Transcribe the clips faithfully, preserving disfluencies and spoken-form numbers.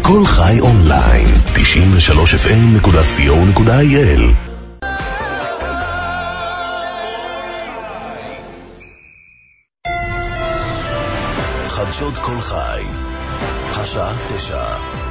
כל חי אונליין, תשעים ושלוש אף אם נקודה סי או נקודה איי אל. חדשות כל חי, השעה תשע.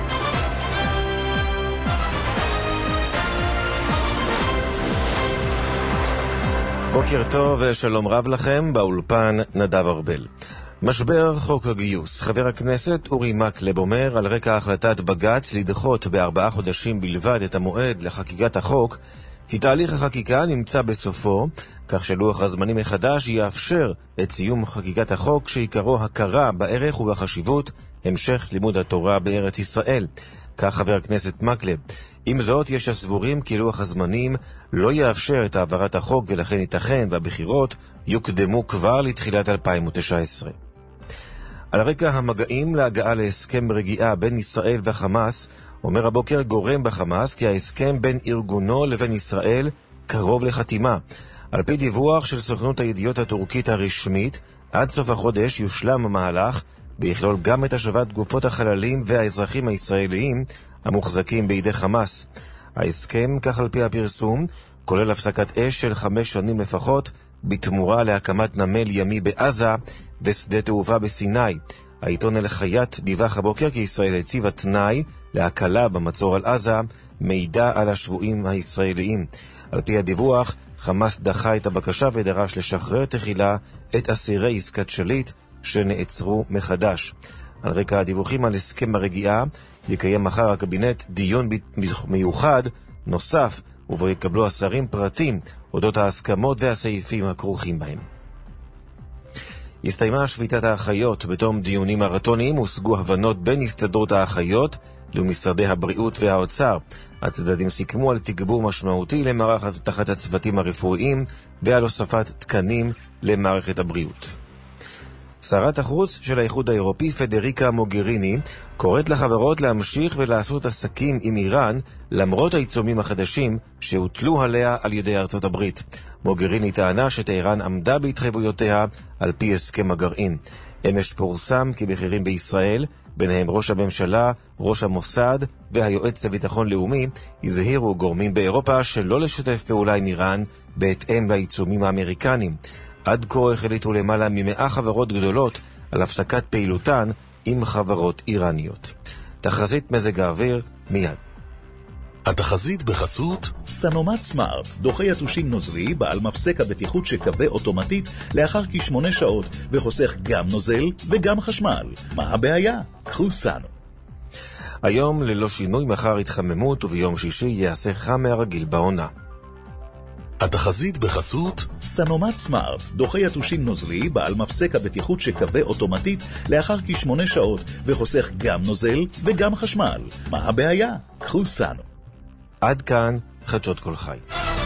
בוקר טוב ושלום רב לכם, באולפן נדב ארבל. משבר חוק הגיוס. חבר הכנסת אורי מקלב אומר על רקע החלטת בג"ץ לדחות בארבעה חודשים בלבד את המועד לחקיקת החוק, כי תהליך החקיקה נמצא בסופו, כך שלוח הזמנים מחדש יאפשר את סיום חקיקת החוק שעיקרו הכרה בערך ובחשיבות המשך לימוד התורה בארץ ישראל. כך חבר הכנסת מקלב. עם זאת, יש הסבורים כי לוח הזמנים לא יאפשר את העברת החוק, ולכן ייתכן והבחירות יוקדמו כבר לתחילת אלפיים ותשע עשרה. על רקע המגעים להגעה להסכם רגיעה בין ישראל וחמאס, אומר הבוקר גורם בחמאס כי ההסכם בין ארגונו לבין ישראל קרוב לחתימה. על פי דיווח של סוכנות הידיעות הטורקית הרשמית, עד סוף החודש יושלם המהלך ויכלול גם את השבת גופות החללים והאזרחים הישראליים המוחזקים בידי חמאס. ההסכם, כך על פי הפרסום, כולל הפסקת אש של חמש שנים לפחות, בתמורה להקמת נמל ימי בעזה ושדה תעופה בסיני. העיתון אל-חייט דיווח הבוקר כי ישראל הציבה תנאי להקלה במצור על עזה, מידע על השבויים הישראליים. על פי הדיווח, חמאס דחה את הבקשה ודרש לשחרר תחילה את אסירי עסקת שליט שנעצרו מחדש. על רקע הדיווחים על הסכם הרגיעה, יקיים מחר הקבינט דיון מיוחד נוסף, ובו יקבלו השרים פרטים אודות ההסכמות והסעיפים הכרוכים בהם. הסתיימה שביתת האחיות. בתום דיונים מרתוניים הושגו הבנות בין הסתדרות האחיות למשרדי הבריאות והאוצר. הצדדים סיכמו על תגבור משמעותי למערך אבטחת הצוותים הרפואיים ועל הוספת תקנים למערכת הבריאות. שרת החוץ של האיחוד האירופי פדריקה מוגריני קוראת לחברות להמשיך ולעשות עסקים עם איראן למרות העיצומים החדשים שהוטלו עליה על ידי ארצות הברית. מוגריני טענה שטהרן עמדה בהתחייבויותיה על פי הסכם הגרעין. אמש פורסם כי בכירים בישראל, ביניהם ראש הממשלה, ראש המוסד והיועץ לביטחון לאומי, הזהירו גורמים באירופה שלא לשתף פעולה עם איראן בהתאם לעיצומים האמריקנים. עד כה החליטו למעלה ממאה חברות גדולות על הפסקת פעילותן עם חברות איראניות. תחזית מזג האוויר מיד. התחזית בחסות סנומט סמארט, דוחה יתושים נוזלי בעל מפסק הבטיחות שקווה אוטומטית לאחר כשמונה שעות וחוסך גם נוזל וגם חשמל. מה הבעיה? קחו סנו. היום ללא שינוי, מחר התחממות וביום שישי יעשה חם מהרגיל בעונה. התחזית בחסות סנומט סמארט, דוחה יתושים נוזלי בעל מפסק הבטיחות שקווה אוטומטית לאחר כשמונה שעות וחוסך גם נוזל וגם חשמל. מה הבעיה? קחו סנו. עד כאן חדשות כל חי.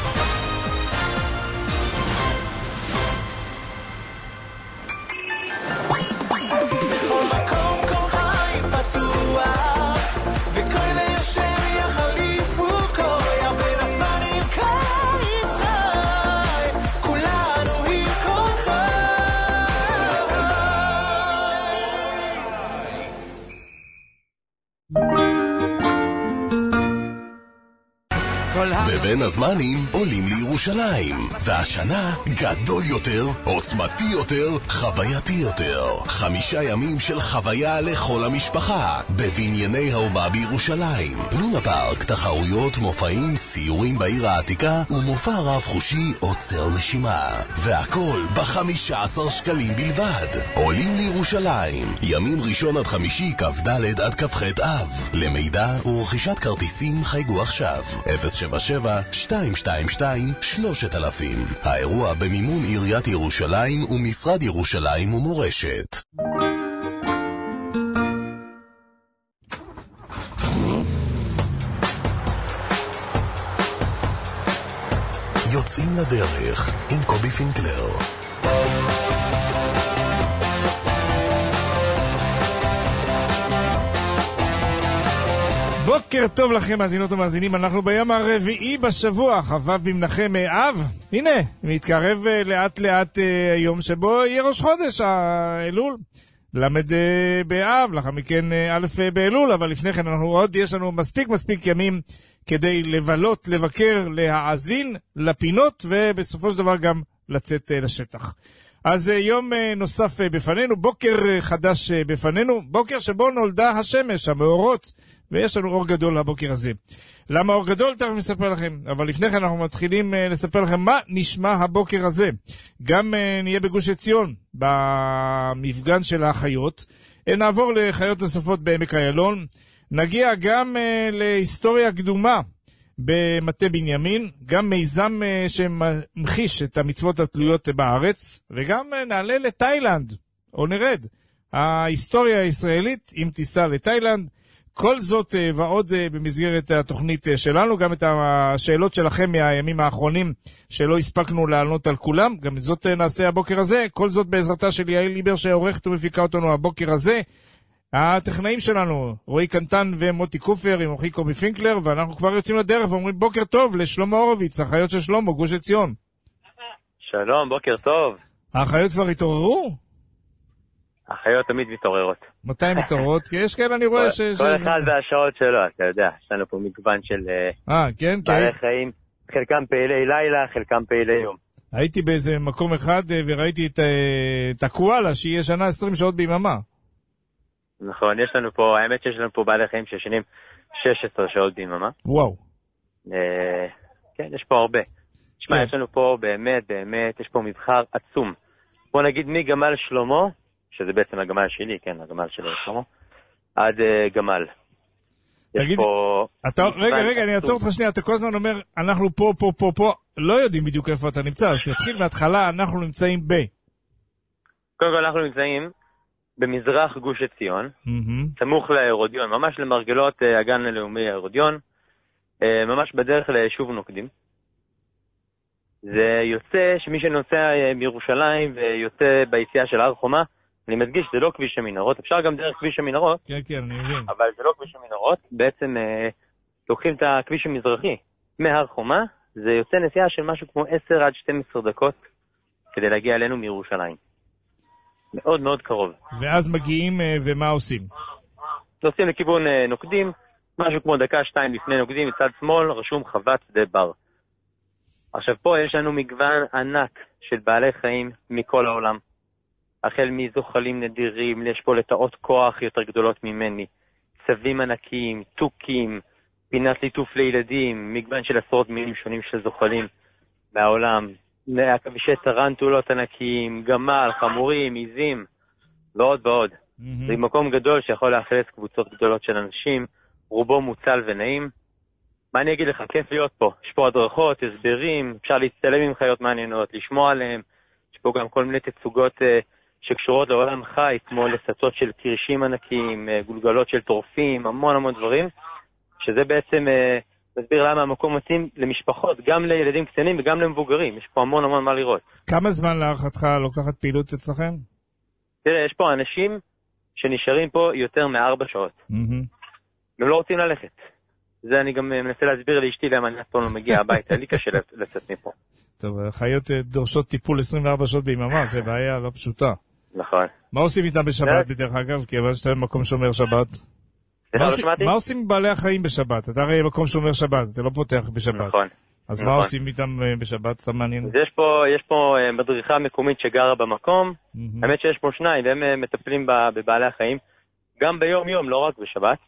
בבין הזמנים עולים לירושלים, והשנה גדול יותר, עוצמתי יותר, חווייתי יותר. חמישה ימים של חוויה לכל המשפחה בבנייני האומה בירושלים. לונה פארק, תחרויות, מופעים, סיורים בעיר העתיקה ומופע רב חושי עוצר נשימה, והכל ב-חמישה עשר שקלים בלבד. עולים לירושלים, ימים ראשון עד חמישי, כ"ד עד כ"ח אב. למידע ורכישת כרטיסים חייגו עכשיו אפס שבע שבע שתיים שתיים שתיים שלושת אלפים. האירוע במימון עיריית ירושלים ומשרד ירושלים ומורשת. יוצאים לדרך עם קובי פינקלר. בוקר טוב לכם מאזינות ומאזינים, אנחנו ביום הרביעי בשבוע, חבב במנחם אב. הנה, מתקרב לאט לאט היום שבו יהיה ראש חודש האלול. למד באב, לאחר מכן א' באלול, אבל לפני כן אנחנו עוד, יש לנו מספיק מספיק ימים כדי לבלות, לבקר, להאזין לפינות, ובסופו של דבר גם לצאת לשטח. אז יום נוסף בפנינו, בוקר חדש בפנינו, בוקר שבו נולדה השמש, המאורות, ויש לנו אור גדול לבוקר הזה. למה אור גדול? תכף נספר לכם, אבל לפני כן אנחנו מתחילים לספר לכם מה נשמע הבוקר הזה. גם נהיה בגוש עציון, במפגן של האחיות, נעבור לחיות נוספות בעמק איילון, נגיע גם להיסטוריה קדומה, במטה בנימין, גם מיזם שמחיש את המצוות התלויות בארץ, וגם נעלה לתאילנד, או נרד, ההיסטוריה הישראלית עם טיסה לתאילנד. כל זאת ועוד במסגרת התוכנית שלנו, גם את השאלות שלכם מהימים האחרונים שלא הספקנו לענות על כולם, גם את זאת נעשה הבוקר הזה. כל זאת בעזרתה של יעל ליבר שעורכת ומפיקה אותנו הבוקר הזה. הטכנאים שלנו, רועי קנטן ומוטי קופר עם אוכי קובי פינקלר, ואנחנו כבר יוצאים לדרך ואומרים בוקר טוב לשלמה הורוביץ, החיות של שלמה, גוש עציון. שלום, בוקר טוב. החיות כבר התעוררו? החיות תמיד מתעוררות. מתי מתעוררות? כי יש כאלה אני רואה ש... כל אחד והשעות שלו, אתה יודע, יש לנו פה מגוון של בעלי חיים, חלקם פעילי לילה, חלקם פעילי יום. הייתי באיזה מקום אחד וראיתי את הקואלה שהיא ישנה עשרים שעות ביממה. נכון, יש לנו פה, האמת שיש לנו פה בעלי חיים שישנים שש עשרה שעות ביממה. וואו. כן, יש פה הרבה. תשמע, יש לנו פה באמת, באמת, יש פה מבחר עצום. בוא נגיד מגמל שלמה, שזה בעצם הגמל שלי, כן, הגמל של שלמה, עד גמל. תגיד, רגע, רגע, אני אעצור אותך שנייה, אתה כל הזמן אומר, אנחנו פה, פה, פה, פה, לא יודעים בדיוק איפה אתה נמצא, אז תתחיל מההתחלה, אנחנו נמצאים ב... קודם כל, אנחנו נמצאים במזרח גוש עציון, סמוך להרודיון, ממש למרגלות הגן הלאומי ההרודיון, ממש בדרך ליישוב נוקדים. זה יוצא שמי שנוסע מירושלים ויוצא ביציאה של הר חומה, אני מדגיש, זה לא כביש המנהרות, אפשר גם דרך כביש המנהרות, כן, כן, אני מבין. אבל זה לא כביש המנהרות, בעצם אה, לוקחים את הכביש המזרחי מהר חומה, זה יוצא נסיעה של משהו כמו עשר עד שתים עשרה דקות כדי להגיע אלינו מירושלים. מאוד מאוד קרוב. ואז מגיעים אה, ומה עושים? נוסעים לכיוון אה, נוקדים, משהו כמו דקה שתיים לפני נוקדים, מצד שמאל רשום חוות שדה בר. עכשיו פה יש לנו מגוון ענק של בעלי חיים מכל העולם. החל מזוחלים נדירים, יש פה לטאות כוח יותר גדולות ממני, צבים ענקיים, תוקים, פינת ליטוף לילדים, מגוון של עשרות מינים שונים של זוחלים מהעולם, עכבישי טרנטולות ענקיים, גמל, חמורים, עיזים, ועוד ועוד. Mm-hmm. זה מקום גדול שיכול לאכלס קבוצות גדולות של אנשים, רובו מוצל ונעים. מה אני אגיד לך? כיף להיות פה. יש פה הדרכות, הסברים, אפשר להצטלם עם חיות מעניינות, לשמוע עליהם. יש פה גם כל מיני תצוגות uh, שקשורות לעולם חי, כמו לסצות של קרשים ענקיים, uh, גולגלות של טורפים, המון המון דברים, שזה בעצם uh, מסביר למה המקום מתאים למשפחות, גם לילדים קטנים וגם למבוגרים. יש פה המון המון מה לראות. כמה זמן להערכתך לוקחת פעילות אצלכם? תראה, יש פה אנשים שנשארים פה יותר מארבע שעות. Mm-hmm. הם לא רוצים ללכת. זה אני גם מנסה להסביר לאשתי למה אני אף פעם לא מגיע הביתה, לי קשה לצאת מפה. טוב, חיות דורשות טיפול עשרים וארבע שעות ביממה, זה בעיה לא פשוטה. נכון. מה עושים איתם בשבת בדרך אגב? כי אבל שאתה במקום שומר שבת. מה עושים עם בעלי החיים בשבת? אתה הרי מקום שומר שבת, אתה לא פותח בשבת. נכון. אז מה עושים איתם בשבת? זה מעניין. יש פה מדריכה מקומית שגרה במקום, האמת שיש פה שניים, והם מטפלים בבעלי החיים, גם ביום יום, לא רק בשבת.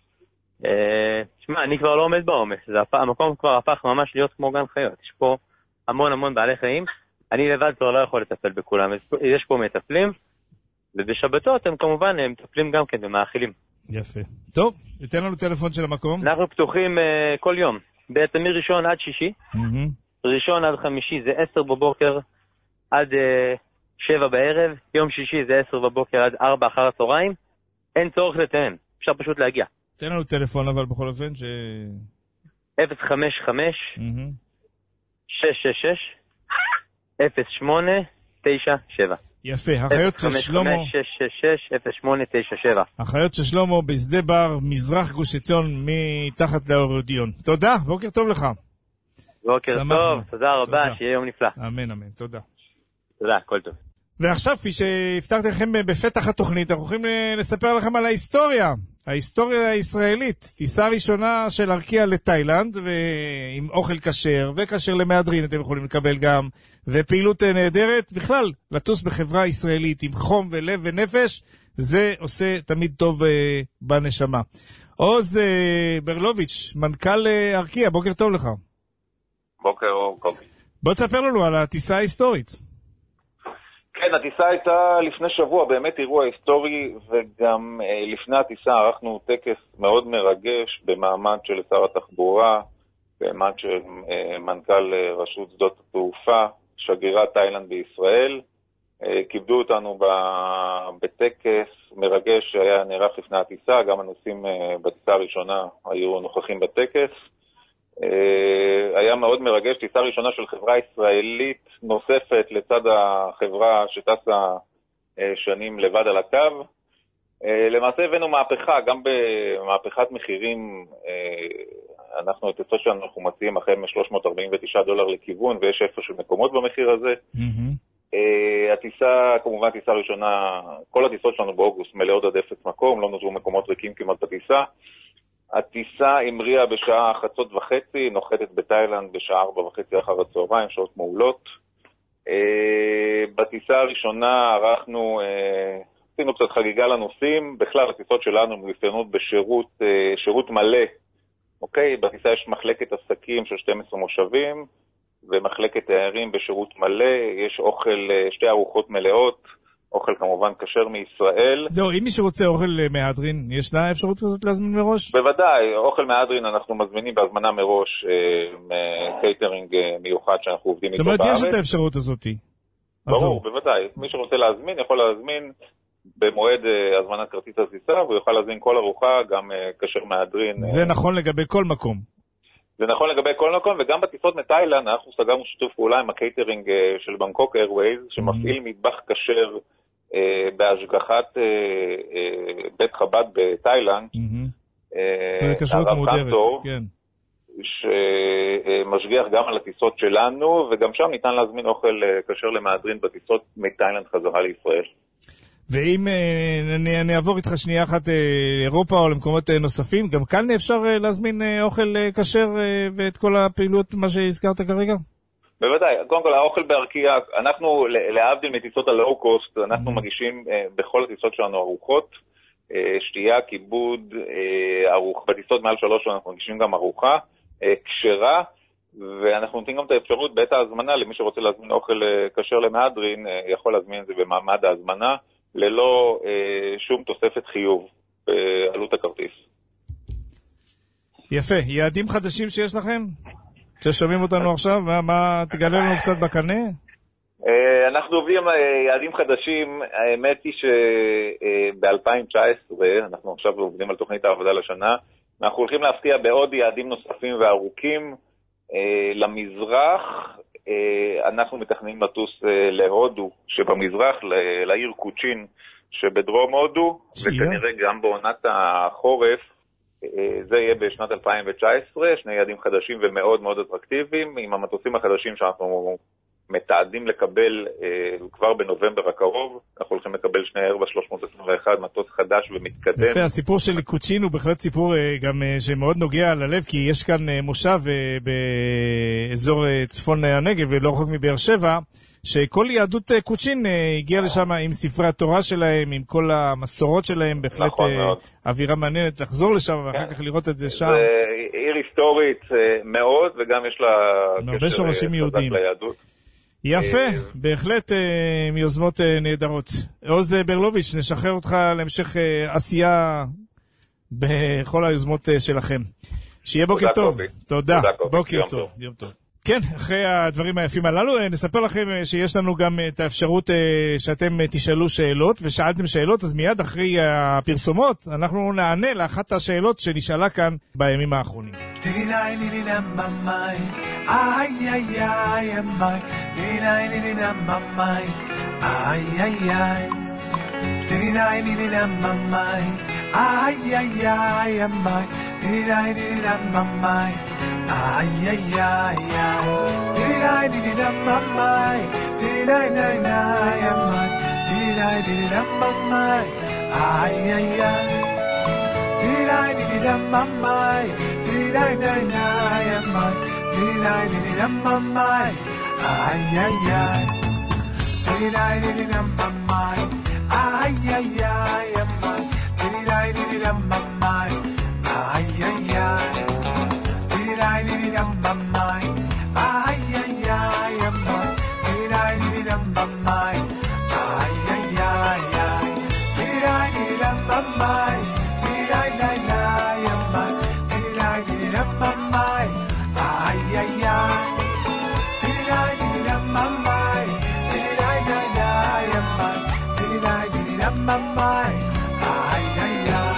תשמע, אני כבר לא עומד בעומס, המקום כבר הפך ממש להיות כמו גן חיות, יש פה המון המון בעלי חיים, אני לבד כבר לא יכול לטפל בכולם, יש פה מטפלים, ובשבתות הם כמובן הם מטפלים גם כן במאכילים. יפה. טוב, ניתן לנו טלפון של המקום. אנחנו פתוחים uh, כל יום, בעצם מראשון עד שישי, mm-hmm. ראשון עד חמישי זה עשר בבוקר עד uh, שבע בערב, יום שישי זה עשר בבוקר עד ארבע אחר הצהריים, אין צורך לתאם, אפשר פשוט להגיע. תן לנו טלפון אבל בכל אופן ש... אפס חמש חמש שש שש שש אפס שמונה תשע שבע. יפה, החיות של שלמה... אפס חמש חמש שש שש שש אפס שמונה תשע שבע. החיות של שלמה בשדה בר, מזרח גוש עציון, מתחת להרודיון. תודה, בוקר טוב לך. בוקר טוב, תודה רבה, שיהיה יום נפלא. אמן, אמן, תודה. תודה, כל טוב. ועכשיו, כפי שהבטחתי לכם בפתח התוכנית, אנחנו הולכים לספר לכם על ההיסטוריה. ההיסטוריה הישראלית. טיסה ראשונה של ארקיע לתאילנד, ועם אוכל כשר, וכשר למהדרין אתם יכולים לקבל גם, ופעילות נהדרת. בכלל, לטוס בחברה ישראלית עם חום ולב ונפש, זה עושה תמיד טוב uh, בנשמה. עוז uh, ברלוביץ', מנכ"ל uh, ארקיע, בוקר טוב לך. בוקר אור, קובי. בוא תספר לנו על הטיסה ההיסטורית. כן, הטיסה הייתה לפני שבוע באמת אירוע היסטורי, וגם אה, לפני הטיסה ערכנו טקס מאוד מרגש במעמד של שר התחבורה, במעמד של אה, מנכ"ל אה, רשות שדות התעופה, שגרירת תאילנד בישראל. אה, כיבדו אותנו ב, בטקס מרגש שהיה נערך לפני הטיסה, גם הנוסעים אה, בטיסה הראשונה היו נוכחים בטקס. היה מאוד מרגש, טיסה ראשונה של חברה ישראלית נוספת לצד החברה שטסה שנים לבד על הקו. למעשה הבאנו מהפכה, גם במהפכת מחירים, אנחנו את טיסות שלנו אנחנו מציעים החל מ-שלוש מאות ארבעים ותשעה דולר לכיוון, ויש איפה של מקומות במחיר הזה. Mm-hmm. הטיסה, כמובן טיסה ראשונה, כל הטיסות שלנו באוגוסט מלאות עד אפס מקום, לא נותרו מקומות ריקים כמעט בטיסה. הטיסה המריאה בשעה חצות וחצי, נוחתת בתאילנד בשעה ארבע וחצי אחר הצהריים, שעות מעולות. בטיסה הראשונה ערכנו, עשינו קצת חגיגה לנוסעים, בכלל הטיסות שלנו מאופיינות בשירות שירות מלא. אוקיי, בטיסה יש מחלקת עסקים של שנים עשר מושבים, ומחלקת תיירים בשירות מלא, יש אוכל, שתי ארוחות מלאות, אוכל כמובן כשר מישראל. זהו, אם מישהו רוצה אוכל מהדרין, ישנה אפשרות כזאת להזמין מראש? בוודאי, אוכל מהדרין אנחנו מזמינים בהזמנה מראש, קייטרינג מיוחד שאנחנו עובדים איתו בארץ. זאת אומרת, יש את האפשרות הזאת? ברור, בוודאי. מי שרוצה להזמין, יכול להזמין במועד הזמנת כרטיס הטיסה, והוא יוכל להזמין כל ארוחה, גם כשר מהדרין. זה נכון לגבי כל מקום. זה נכון לגבי כל מקום, וגם בטיסות מתאילנד אנחנו סגרנו שיתוף פעולה עם הקייטרינג של בנקוק איירווייז, שמפעיל מטבח כשר בהשגחת בית חב"ד בתאילנד, הרב קנטור, שמשגיח גם על הטיסות שלנו, וגם שם ניתן להזמין אוכל כשר למהדרין בטיסות מתאילנד חזרה לישראל. ואם אני אעבור איתך שנייה אחת לאירופה או למקומות נוספים, גם כאן אפשר להזמין אוכל כשר ואת כל הפעילות, מה שהזכרת כרגע? בוודאי, קודם כל האוכל בארקיע, אנחנו להבדיל מטיסות הלואו-קוסט, אנחנו מגישים בכל הטיסות שלנו ארוחות, שתייה, כיבוד, ארוח, בטיסות מעל שלוש אנחנו מגישים גם ארוחה, כשרה, ואנחנו נותנים גם את האפשרות בעת ההזמנה, למי שרוצה להזמין אוכל כשר למהדרין, יכול להזמין את זה במעמד ההזמנה, ללא שום תוספת חיוב בעלות הכרטיס. יפה, יעדים חדשים שיש לכם? ששומעים אותנו עכשיו, מה, מה תגלה לנו קצת בקנה? אנחנו עובדים יעדים חדשים, האמת היא שב-אלפיים תשע עשרה, אנחנו עכשיו עובדים על תוכנית העבודה לשנה, אנחנו הולכים להפתיע בעוד יעדים נוספים וארוכים למזרח, אנחנו מתכננים לטוס להודו שבמזרח, לעיר קוצ'ין שבדרום הודו, וכנראה גם בעונת החורף, זה יהיה בשנת אלפיים תשע עשרה, שני יעדים חדשים ומאוד מאוד אטרקטיביים, עם המטוסים החדשים שאנחנו מתעדים לקבל כבר בנובמבר הקרוב, אנחנו הולכים לקבל שני איירבס שלוש מאות עשרים ואחת, מטוס חדש ומתקדם. יפה, הסיפור של קוצ'ין הוא בהחלט סיפור גם שמאוד נוגע ללב, כי יש כאן מושב באזור צפון הנגב ולא רחוק מבאר שבע, שכל יהדות קוצ'ין הגיעה לשם עם ספרי התורה שלהם, עם כל המסורות שלהם, בהחלט אווירה מעניינת לחזור לשם ואחר כך לראות את זה שם. זה עיר היסטורית מאוד, וגם יש לה הרבה שורשים יהודיים. יפה, בהחלט מיוזמות נהדרות. עוז ברלוביץ', נשחרר אותך להמשך עשייה בכל היוזמות שלכם. שיהיה בוקר טוב. תודה, בוקר טוב. יום טוב. כן, אחרי הדברים היפים הללו, נספר לכם שיש לנו גם את האפשרות שאתם תשאלו שאלות, ושאלתם שאלות, אז מיד אחרי הפרסומות, אנחנו נענה לאחת השאלות שנשאלה כאן בימים האחרונים. Ay, ay, ay, ay, did I, did I, did I, did I, did I, did I, Dee-dee-dee, dee-dee-dee-dum-bum-mai. Ay-ay-ay. Dee-dee-dee, dee-dee-dum-bum-mai. Dee-dee-dee-dee-dee-dee-dee-mai. Dee-dee-dee-dee-dum-bum-mai. Ay-ay-ay. Dee-dee-dee-dee-dum-bum-mai. Ay-ay-ay. Dee-dee-dee-dee-dum-bum-mai. Ay-ay-ay. Dee-dee-dee-dee-dum-bum-mai. Ay-ay-ay. Dee-dee-dee-dee-dum-bum-mai. Ay-ay-ay. Dee-dee-dee-dee-dum-bum-mai. Dee-dee-dee-dee-dum-bum-mai. Ay-ay-ay. Dee-dee-dee-dee-dum-bum-mai. Dee-dee-dee-dee-dum-bum-mai. Ay-ay-ay.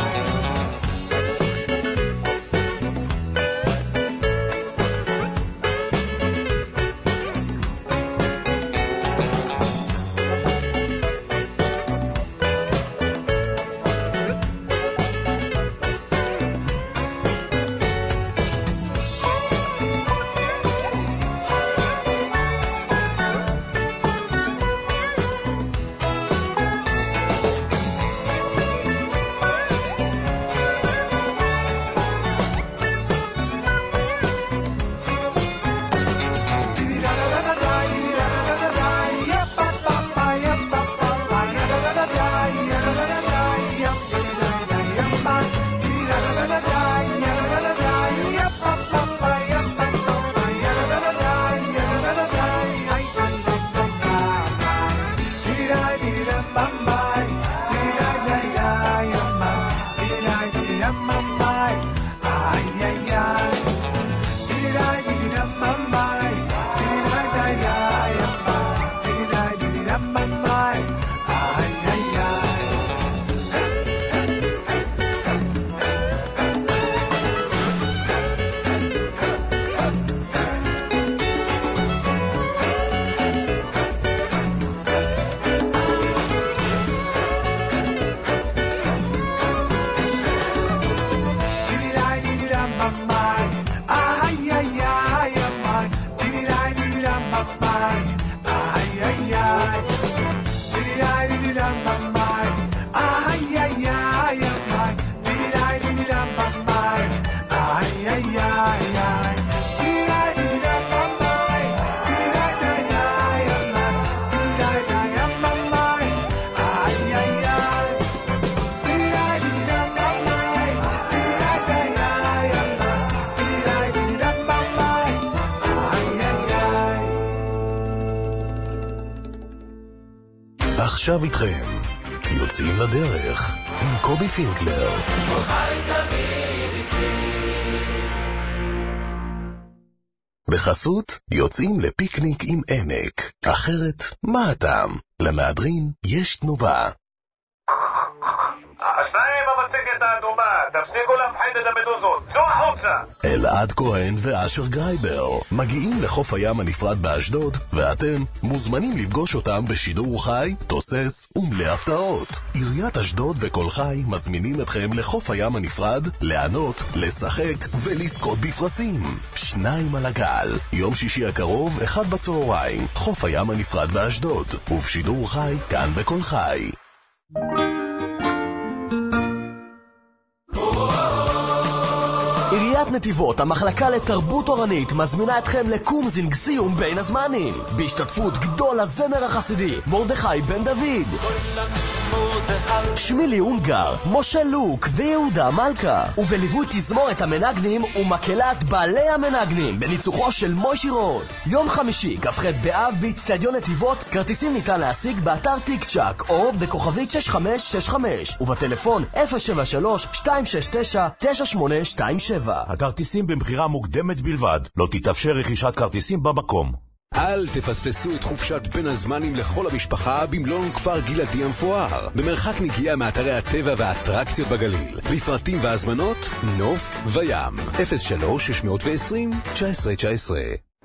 עכשיו איתכם, יוצאים לדרך עם קובי פינקלר. בחסות, יוצאים לפיקניק עם עמק. אחרת, מה הטעם? למהדרין יש תנובה. השניים במצגת האדומה, תפסיקו להפחיד את המדוזות, זו החוצה! אלעד כהן ואשר גרייבר מגיעים לחוף הים הנפרד באשדוד, ואתם מוזמנים לפגוש אותם בשידור חי, תוסס ומלא הפתעות. עיריית אשדוד וכל חי מזמינים אתכם לחוף הים הנפרד, לענות, לשחק ולזכות בפרסים. שניים על הגל, יום שישי הקרוב, אחד בצהריים, חוף הים הנפרד באשדוד, ובשידור חי כאן בכל חי. עיריית נתיבות, המחלקה לתרבות אורנית, מזמינה אתכם לקומזינג סיום בין הזמנים, בהשתתפות גדול הזמר החסידי מרדכי בן דוד, שמילי הונגר, משה לוק ויהודה מלכה, ובליווי תזמורת המנגנים ומקהלת בעלי המנגנים בניצוחו של מוישי רוט. יום חמישי, כ"ח באב, באצטדיון נתיבות. כרטיסים ניתן להשיג באתר טיק צ'ק או בכוכבית שש חמש שש חמש ובטלפון אפס שבע שלוש שתיים שש תשע תשע שמונה שתיים שבע. הכרטיסים במחירה מוקדמת בלבד. לא תתאפשר רכישת כרטיסים במקום. אל תפספסו את חופשת בין הזמנים לכל המשפחה במלון כפר גלעדי המפואר, במרחק נגיעה מאתרי הטבע והאטרקציות בגליל. לפרטים והזמנות, נוף וים. אפס שלוש שש עשרים תשע עשרה תשע עשרה.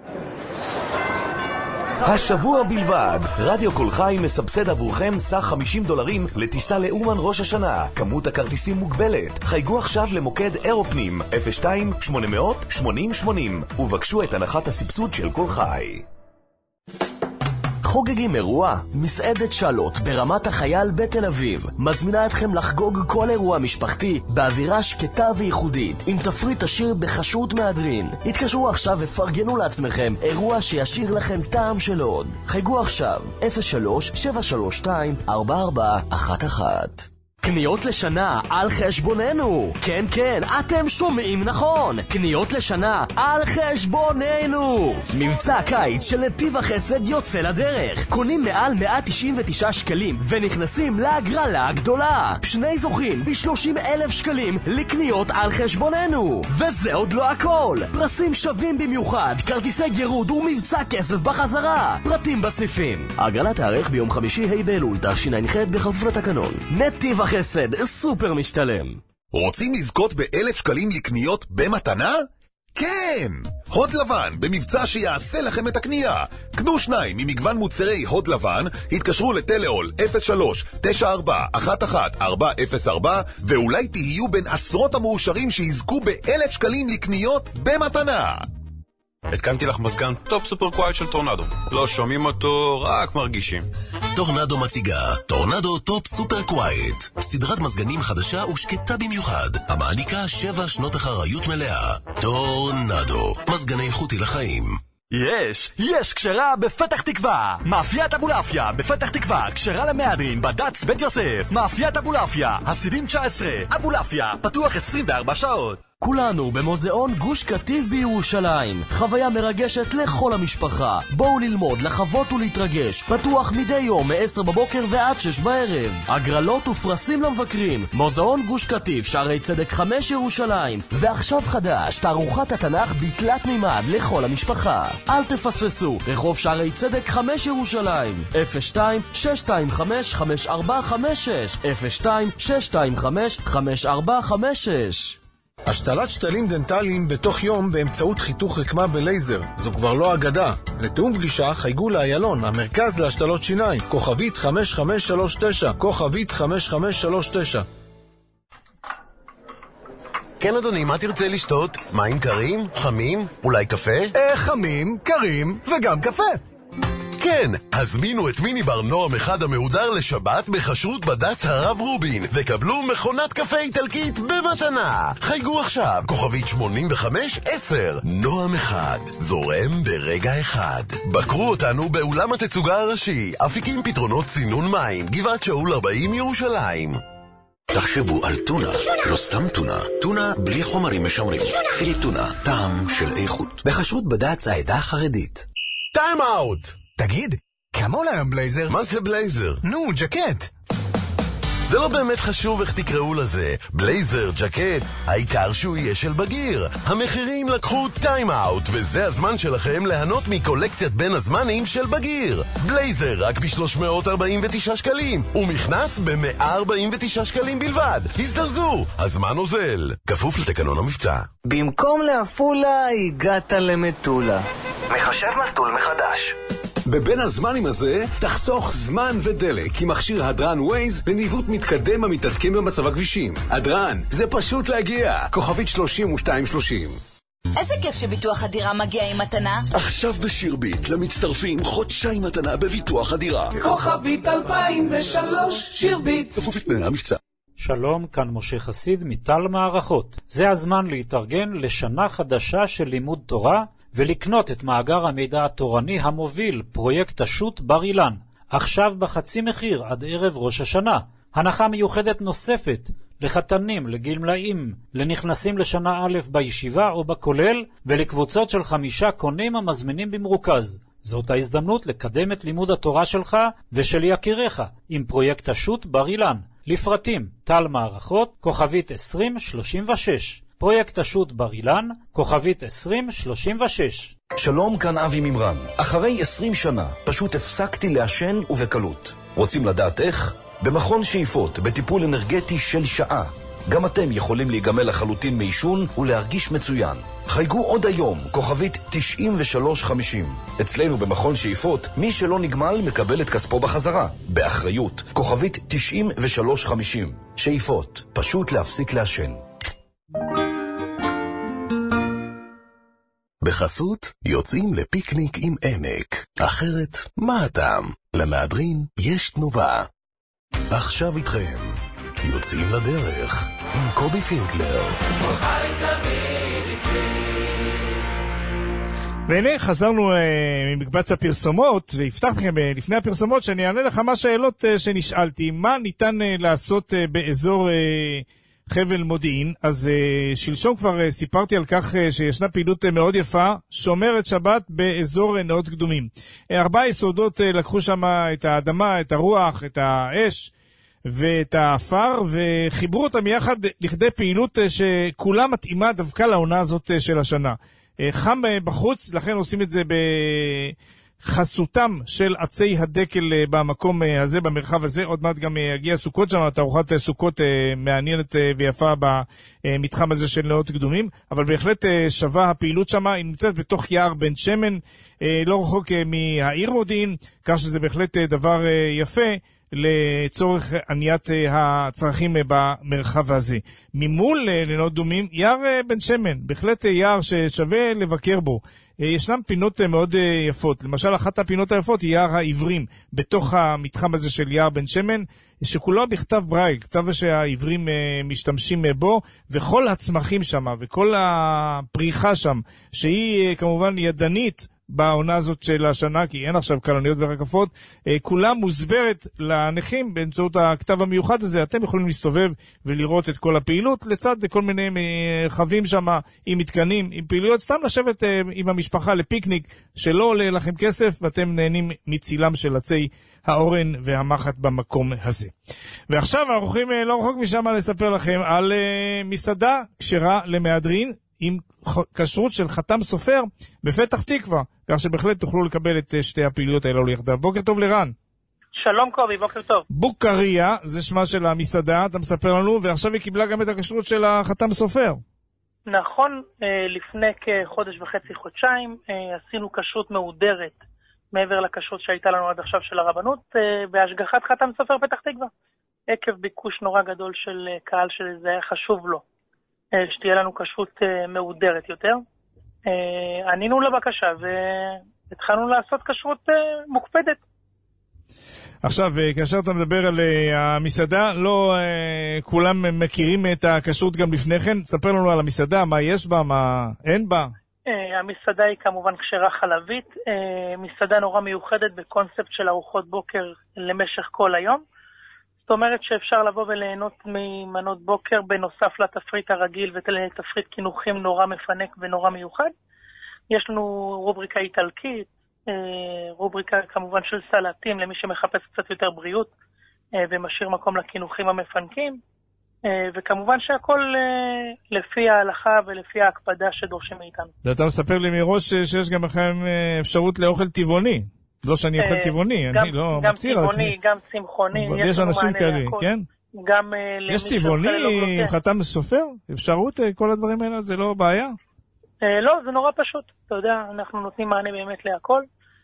השבוע בלבד, רדיו כל חי מסבסד עבורכם סך חמישים דולרים לטיסה לאומן ראש השנה. כמות הכרטיסים מוגבלת. חייגו עכשיו למוקד אירופנים אפס שתיים שמונה מאות שמונים שמונים ובקשו את הנחת הסבסוד של כל חי. חוגגים אירוע? מסעדת שלוט ברמת החייל בתל אביב מזמינה אתכם לחגוג כל אירוע משפחתי באווירה שקטה וייחודית עם תפריט עשיר בחשות מהדרין. התקשרו עכשיו ופרגנו לעצמכם אירוע שישאיר לכם טעם של עוד. חייגו עכשיו אפס שלוש שבע שלוש שתיים ארבע ארבע אחת אחת. קניות לשנה על חשבוננו. כן, כן, אתם שומעים נכון. קניות לשנה על חשבוננו. מבצע קיץ של נתיב החסד יוצא לדרך. קונים מעל מאה תשעים ותשעה שקלים ונכנסים להגרלה הגדולה. שני זוכים ב-שלושים אלף שקלים לקניות על חשבוננו. וזה עוד לא הכל. פרסים שווים במיוחד, כרטיסי גירוד ומבצע כסף בחזרה. פרטים בסניפים. ההגרלה תארך ביום חמישי ה' באלול תשע"ח בכפוף לתקנון. נתיב החסד חסד, סופר משתלם. רוצים לזכות באלף שקלים לקניות במתנה? כן! הוד לבן במבצע שיעשה לכם את הקנייה. קנו שניים ממגוון מוצרי הוד לבן, התקשרו לטלאול אפס שלוש תשע ארבע אחת אחת ארבע אפס ארבע ואולי תהיו בין עשרות המאושרים שיזכו באלף שקלים לקניות במתנה. התקנתי לך מזגן טופ סופר קווייט של טורנדו. לא שומעים אותו, רק מרגישים. טורנדו מציגה טורנדו טופ סופר קווייט, סדרת מזגנים חדשה ושקטה במיוחד, המעניקה שבע שנות אחריות מלאה. טורנדו, מזגני איכותי לחיים. יש, יש קשרה בפתח תקווה. מאפיית אבולעפיה בפתח תקווה, קשרה למהדרין בד"ץ בית יוסף. מאפיית אבולעפיה, הסיבים תשע עשרה. אבולעפיה, פתוח עשרים וארבע שעות. כולנו במוזיאון גוש קטיף בירושלים. חוויה מרגשת לכל המשפחה. בואו ללמוד, לחוות ולהתרגש. פתוח מדי יום מ-עשר בבוקר ועד שש בערב. הגרלות ופרסים למבקרים. מוזיאון גוש קטיף, שערי צדק חמש ירושלים. ועכשיו חדש, תערוכת התנ"ך בתלת מימד לכל המשפחה. אל תפספסו, רחוב שערי צדק חמש ירושלים. אפס שתיים שש שתיים חמש חמש ארבע חמש שש אפס שתיים שש שתיים חמש חמש ארבע חמש שש. השתלת שתלים דנטליים בתוך יום באמצעות חיתוך רקמה בלייזר. זו כבר לא אגדה. לתאום פגישה חייגו לאיילון, המרכז להשתלות שיניים. כוכבית חמש חמש שלוש תשע, כוכבית חמש חמש שלוש תשע. כן אדוני, מה תרצה לשתות? מים קרים? חמים? אולי קפה? אה, חמים, קרים וגם קפה. כן, הזמינו את מיני בר נועם אחד המהודר לשבת בחשרות בד"ץ הרב רובין וקבלו מכונת קפה איטלקית במתנה. חייגו עכשיו, כוכבית שמונים וחמש עשר. נועם אחד, זורם ברגע אחד. בקרו אותנו באולם התצוגה הראשי, אפיקים פתרונות צינון מים, גבעת שאול ארבעים ירושלים. תחשבו על טונה, לא סתם טונה, טונה בלי חומרים משמרים. פילי טונה, טעם של איכות. בחשרות בד"ץ העדה החרדית. טיים אאוט! תגיד, כמה עולה היום בלייזר? מה זה בלייזר? נו, ג'קט. זה לא באמת חשוב איך תקראו לזה. בלייזר, ג'קט, העיקר שהוא יהיה של בגיר. המחירים לקחו טיים אאוט, וזה הזמן שלכם ליהנות מקולקציית בין הזמנים של בגיר. בלייזר רק ב-שלוש מאות ארבעים ותשעה שקלים, ומכנס ב-מאה ארבעים ותשעה שקלים בלבד. הזדרזו, הזמן עוזל. כפוף לתקנון המבצע. במקום לעפולה, הגעת למטולה. מחשב מסלול מחדש. בבין הזמנים הזה תחסוך זמן ודלק עם מכשיר הדרן ווייז לניווט מתקדם המתעדכן במצב הכבישים. הדרן, זה פשוט להגיע. כוכבית שלושים ושתיים שלושים. איזה כיף שביטוח הדירה מגיע עם מתנה. עכשיו בשירביט למצטרפים חודשיים מתנה בביטוח הדירה. כוכבית אלפיים ושלוש שירביט. כפוף לתנאי המבצע. שלום, כאן משה חסיד מטל מערכות. זה הזמן להתארגן לשנה חדשה של לימוד תורה ולקנות את מאגר המידע התורני המוביל, פרויקט השו"ת בר אילן. עכשיו בחצי מחיר עד ערב ראש השנה. הנחה מיוחדת נוספת לחתנים, לגמלאים, לנכנסים לשנה א' בישיבה או בכולל, ולקבוצות של חמישה קונים המזמינים במרוכז. זאת ההזדמנות לקדם את לימוד התורה שלך ושל יקיריך עם פרויקט השו"ת בר אילן. לפרטים, טל מערכות, כוכבית עשרים שלושים ושש. פרויקט השו"ת בר אילן, כוכבית עשרים שלושים ושש. שלום, כאן אבי ממרן. אחרי עשרים שנה פשוט הפסקתי לעשן ובקלות. רוצים לדעת איך? במכון שאיפות, בטיפול אנרגטי של שעה. גם אתם יכולים להיגמל לחלוטין מעישון ולהרגיש מצוין. חייגו עוד היום, כוכבית תשעים ושלוש חמישים. אצלנו במכון שאיפות, מי שלא נגמל מקבל את כספו בחזרה. באחריות, כוכבית תשעים ושלוש חמישים. שאיפות, פשוט להפסיק לעשן. בחסות יוצאים לפיקניק עם עמק. אחרת, מה הטעם? למהדרין יש תנובה. עכשיו איתכם, יוצאים לדרך עם קובי פינקלר. והנה חזרנו uh, ממקבץ הפרסומות, והבטחתי לכם uh, לפני הפרסומות שאני אענה לכמה שאלות uh, שנשאלתי. מה ניתן uh, לעשות uh, באזור uh, חבל מודיעין? אז uh, שלשום כבר uh, סיפרתי על כך uh, שישנה פעילות uh, מאוד יפה, שומרת שבת באזור uh, נאות קדומים. Uh, ארבעה יסודות uh, לקחו שם את האדמה, את הרוח, את האש ואת האפר, וחיברו אותם יחד לכדי פעילות uh, שכולה מתאימה דווקא לעונה הזאת uh, של השנה. חם בחוץ, לכן עושים את זה בחסותם של עצי הדקל במקום הזה, במרחב הזה. עוד מעט גם יגיע סוכות שם, תערוכת סוכות מעניינת ויפה במתחם הזה של נאות קדומים, אבל בהחלט שווה הפעילות שם. היא נמצאת בתוך יער בן שמן, לא רחוק מהעיר מודיעין, כך שזה בהחלט דבר יפה לצורך עניית הצרכים במרחב הזה. ממול לנאות קדומים, יער בן שמן, בהחלט יער ששווה לבקר בו. ישנם פינות מאוד יפות, למשל אחת הפינות היפות היא יער העברים, בתוך המתחם הזה של יער בן שמן, שכולו בכתב ברייל, כתב שהעברים משתמשים בו, וכל הצמחים שם וכל הפריחה שם, שהיא כמובן ידנית בעונה הזאת של השנה, כי אין עכשיו קלניות ורקפות, כולה מוסברת לנכים באמצעות הכתב המיוחד הזה. אתם יכולים להסתובב ולראות את כל הפעילות, לצד כל מיני חווים שם, עם מתקנים, עם פעילויות, סתם לשבת עם המשפחה לפיקניק, שלא עולה לכם כסף, ואתם נהנים מצילם של עצי האורן והמחט במקום הזה. ועכשיו אנחנו הולכים לא רחוק משם לספר לכם על מסעדה כשרה למהדרין, עם כשרות של חתם סופר בפתח תקווה, כך שבהחלט תוכלו לקבל את שתי הפעילויות האלו יחדיו. בוקר טוב לרן. שלום קובי, בוקר טוב. בוקריה, זה שמה של המסעדה, אתה מספר לנו, ועכשיו היא קיבלה גם את הכשרות של החתם סופר. נכון, לפני כחודש וחצי, חודשיים, עשינו כשרות מהודרת, מעבר לכשרות שהייתה לנו עד עכשיו של הרבנות, בהשגחת חתם סופר פתח תקווה. עקב ביקוש נורא גדול של קהל שזה היה חשוב לו, שתהיה לנו כשרות מהודרת יותר. ענינו לבקשה והתחלנו לעשות כשרות מוקפדת. עכשיו, כאשר אתה מדבר על המסעדה, לא כולם מכירים את הכשרות גם לפני כן. ספר לנו על המסעדה, מה יש בה, מה אין בה. המסעדה היא כמובן כשרה חלבית, מסעדה נורא מיוחדת בקונספט של ארוחות בוקר למשך כל היום. זאת אומרת שאפשר לבוא וליהנות ממנות בוקר בנוסף לתפריט הרגיל ולתפריט כינוחים נורא מפנק ונורא מיוחד. יש לנו רובריקה איטלקית, רובריקה כמובן של סלטים למי שמחפש קצת יותר בריאות ומשאיר מקום לכינוחים המפנקים, וכמובן שהכל לפי ההלכה ולפי ההקפדה שדורשים מאיתנו. ואתה מספר לי מראש שיש גם לכם אפשרות לאוכל טבעוני. לא שאני אוכל טבעוני, אני לא מציר על עצמי. גם צמחוני, גם צמחוני. יש אנשים כאלה, כן? גם יש טבעוני עם חתם סופר? אפשרות כל הדברים האלה, זה לא בעיה? לא, זה נורא פשוט. אתה יודע, אנחנו נותנים מענה באמת להכל.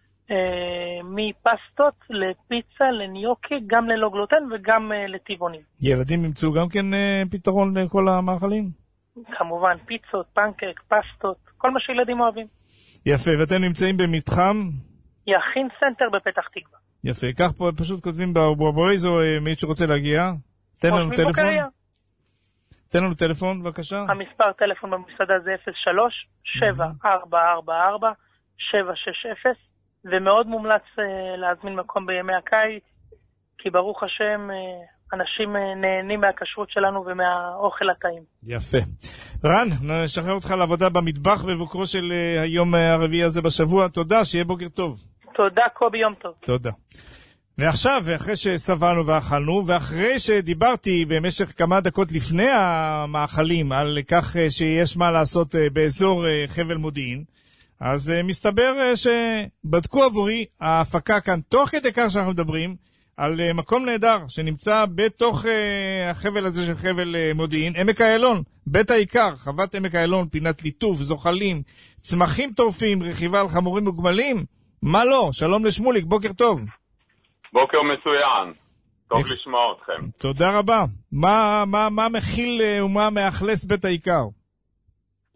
מפסטות לפיצה, לניוקי, גם ללא גלוטן וגם לטבעונים. ילדים ימצאו גם כן פתרון לכל המאכלים? כמובן, פיצות, פנקק, פסטות, כל מה שילדים אוהבים. יפה, ואתם נמצאים במתחם? יכין סנטר בפתח תקווה. יפה, כך פה פשוט כותבים בווייז או מי שרוצה להגיע. תן לנו טלפון. תן לנו טלפון, בבקשה. המספר טלפון במסעדה זה אפס שלוש שבע ארבע ארבע ארבע שבע שש אפס, ומאוד מומלץ להזמין מקום בימי הקיץ, כי ברוך השם אנשים נהנים מהכשרות שלנו ומהאוכל הטעים. יפה. רן, נשחרר אותך לעבודה במטבח בבוקרו של היום הרביעי הזה בשבוע. תודה, שיהיה בוקר טוב. תודה קובי, יום טוב. תודה. ועכשיו, אחרי שסבלנו ואכלנו, ואחרי שדיברתי במשך כמה דקות לפני המאכלים על כך שיש מה לעשות באזור חבל מודיעין, אז מסתבר שבדקו עבורי ההפקה כאן, תוך כדי כך שאנחנו מדברים, על מקום נהדר שנמצא בתוך החבל הזה של חבל מודיעין, עמק האלון, בית העיקר, חוות עמק האלון, פינת ליטוף, זוחלים, צמחים טורפים, רכיבה על חמורים מוגמלים, מה לא? שלום לשמוליק, בוקר טוב. בוקר מצוין, טוב לשמוע אתכם. תודה רבה. מה, מה, מה מכיל ומה מאכלס בית העיקר?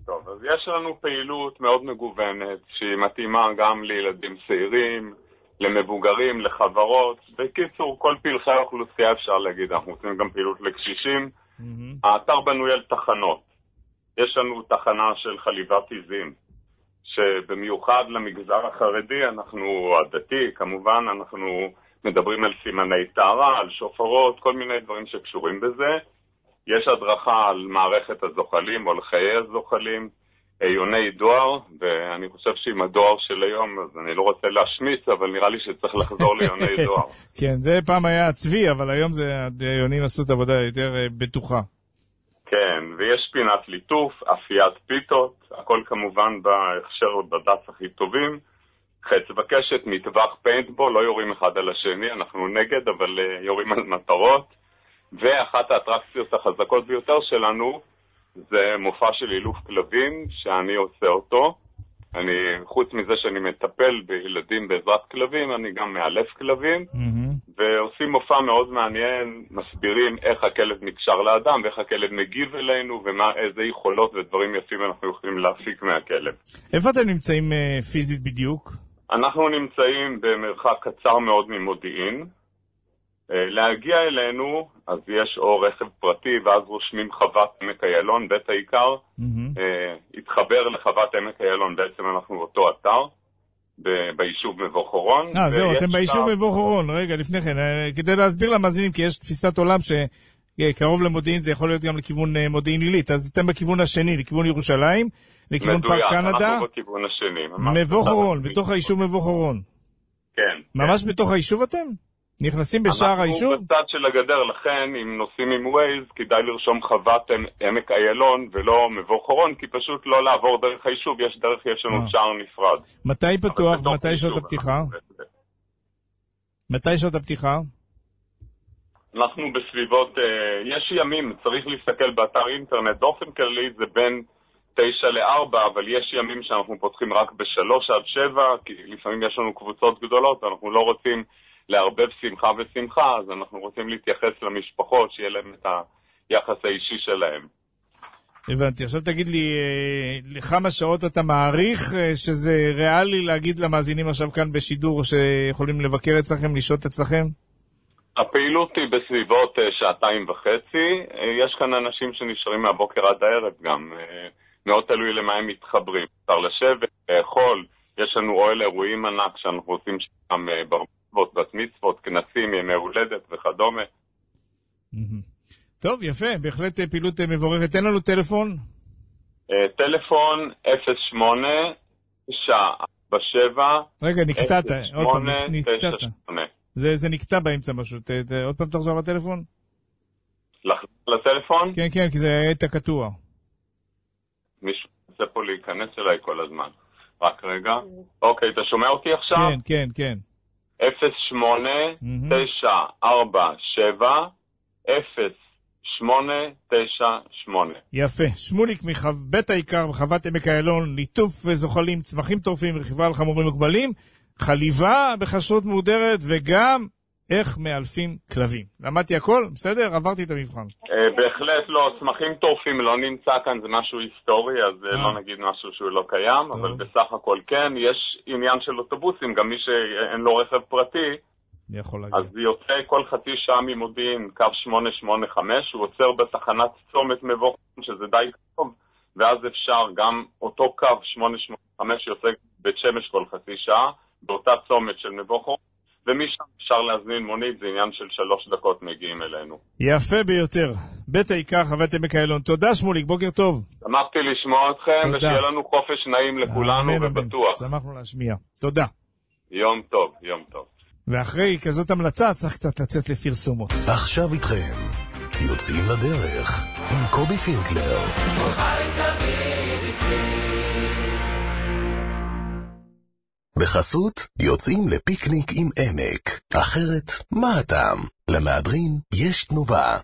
טוב, אז יש לנו פעילות מאוד מגוונת, שהיא מתאימה גם לילדים צעירים, למבוגרים, לחברות. בקיצור, כל פלחי האוכלוסייה אפשר להגיד, אנחנו עושים גם פעילות לקשישים. Mm-hmm. האתר בנוי על תחנות. יש לנו תחנה של חליבת עיזים, שבמיוחד למגזר החרדי, אנחנו, הדתי, כמובן, אנחנו מדברים על סימני טהרה, על שופרות, כל מיני דברים שקשורים בזה. יש הדרכה על מערכת הזוחלים או על חיי הזוחלים, יוני דואר, ואני חושב שעם הדואר של היום, אז אני לא רוצה להשמיץ, אבל נראה לי שצריך לחזור ליוני דואר. כן, זה פעם היה צבי, אבל היום זה, היונים עשו את עבודה יותר בטוחה. כן, ויש פינת ליטוף, אפיית פיתות, הכל כמובן בהכשר בדף הכי טובים. חץ בקשת, מטווח פיינטבול, לא יורים אחד על השני, אנחנו נגד, אבל יורים על מטרות. ואחת האטרקציות החזקות ביותר שלנו, זה מופע של אילוף כלבים, שאני עושה אותו. אני, חוץ מזה שאני מטפל בילדים בעזרת כלבים, אני גם מאלף כלבים, mm-hmm. ועושים מופע מאוד מעניין, מסבירים איך הכלב נקשר לאדם, ואיך הכלב מגיב אלינו, ואיזה יכולות ודברים יפים אנחנו יכולים להפיק מהכלב. איפה אתם נמצאים uh, פיזית בדיוק? אנחנו נמצאים במרחק קצר מאוד ממודיעין. להגיע אלינו, אז יש או רכב פרטי, ואז רושמים חוות עמק איילון, בית העיקר, mm-hmm. התחבר לחוות עמק איילון, בעצם אנחנו אותו אתר, ב- ביישוב מבוא חורון. אה, זהו, אתם ביישוב מבוא חורון, רגע, לפני כן, כדי להסביר למאזינים, כי יש תפיסת עולם שקרוב למודיעין, זה יכול להיות גם לכיוון מודיעין עילית, אז אתם בכיוון השני, לכיוון ירושלים, לכיוון פארק קנדה. מדויק, אנחנו בכיוון השני. מבוא חורון, בתוך היישוב מבוא חורון. כן. ממש בתוך היישוב אתם? נכנסים בשער היישוב? אנחנו בצד של הגדר, לכן אם נוסעים עם ווייז, כדאי לרשום חוות עמק איילון ולא מבוא חורון, כי פשוט לא לעבור דרך היישוב, יש דרך, יש לנו שער נפרד. מתי פתוח? מתי שעות הפתיחה? מתי שעות הפתיחה? אנחנו בסביבות, יש ימים, צריך להסתכל באתר אינטרנט, באופן כללי זה בין תשע לארבע, אבל יש ימים שאנחנו פותחים רק בשלוש עד שבע, כי לפעמים יש לנו קבוצות גדולות, אנחנו לא רוצים להרבב שמחה ושמחה, אז אנחנו רוצים להתייחס למשפחות, שיהיה להם את היחס האישי שלהם. הבנתי. עכשיו תגיד לי, לכמה שעות אתה מעריך שזה ריאלי להגיד למאזינים עכשיו כאן בשידור שיכולים לבקר אצלכם, לשהות אצלכם? הפעילות היא בסביבות שעתיים וחצי. יש כאן אנשים שנשארים מהבוקר עד הערב גם. מאוד תלוי למה הם מתחברים. אפשר לשבת, לאכול. יש לנו אוהל אירועים ענק שאנחנו עושים שם ברבות, בת מצוות, כנסים, ימי הולדת וכדומה. טוב, יפה. בהחלט פעילות מבורכת. תן לנו טלפון. טלפון אפס שמונה תשע ארבע שבע רגע, נקטעת. עוד פעם, נקטעת. זה, זה נקטע באמצע משהו. ת, ת, עוד פעם תחזור לטלפון? לטלפון? כן, כן, כי זה היה קטוע. מישהו רוצה פה להיכנס אליי כל הזמן. רק רגע. אוקיי, אתה שומע אותי עכשיו? כן, כן, כן. אפס שמונה תשע ארבע שבע אפס שמונה תשע שמונה. יפה. שמוליק מבית העיקר בחוות עמק איילון, ליטוף וזוחלים, צמחים טורפים, רכיבה על חמורים מוגבלים, חליבה בחשרות מודרת, וגם איך מאלפים כלבים. למדתי הכל? בסדר? עברתי את המבחן. בהחלט לא. צמחים טורפים לא נמצא כאן, זה משהו היסטורי, אז לא נגיד משהו שהוא לא קיים, אבל בסך הכל כן. יש עניין של אוטובוסים, גם מי שאין לו רכב פרטי, אז יוצא כל חצי שעה ממודיעין, קו שמונה שמונה חמש, הוא עוצר בתחנת צומת מבוא חורון, שזה די טוב, ואז אפשר גם אותו קו שמונה שמונה חמש יוצא בית שמש כל חצי שעה, באותה צומת של מבוא חורון, ומשם אפשר להזמין מונית, זה עניין של שלוש דקות מגיעים אלינו. יפה ביותר. בית העיקר, חוות עמק איילון. תודה שמוליק, בוקר טוב. שמחתי לשמוע אתכם, ושיהיה לנו חופש נעים לכולנו ובטוח. שמחנו להשמיע. תודה. יום טוב, יום טוב. ואחרי כזאת המלצה צריך קצת לצאת לפרסומות. עכשיו איתכם, יוצאים לדרך עם קובי פינקלר. בחסות, יוצאים לפיקניק עם עמק. אחרת, מה הטעם? למהדרין יש תנובה.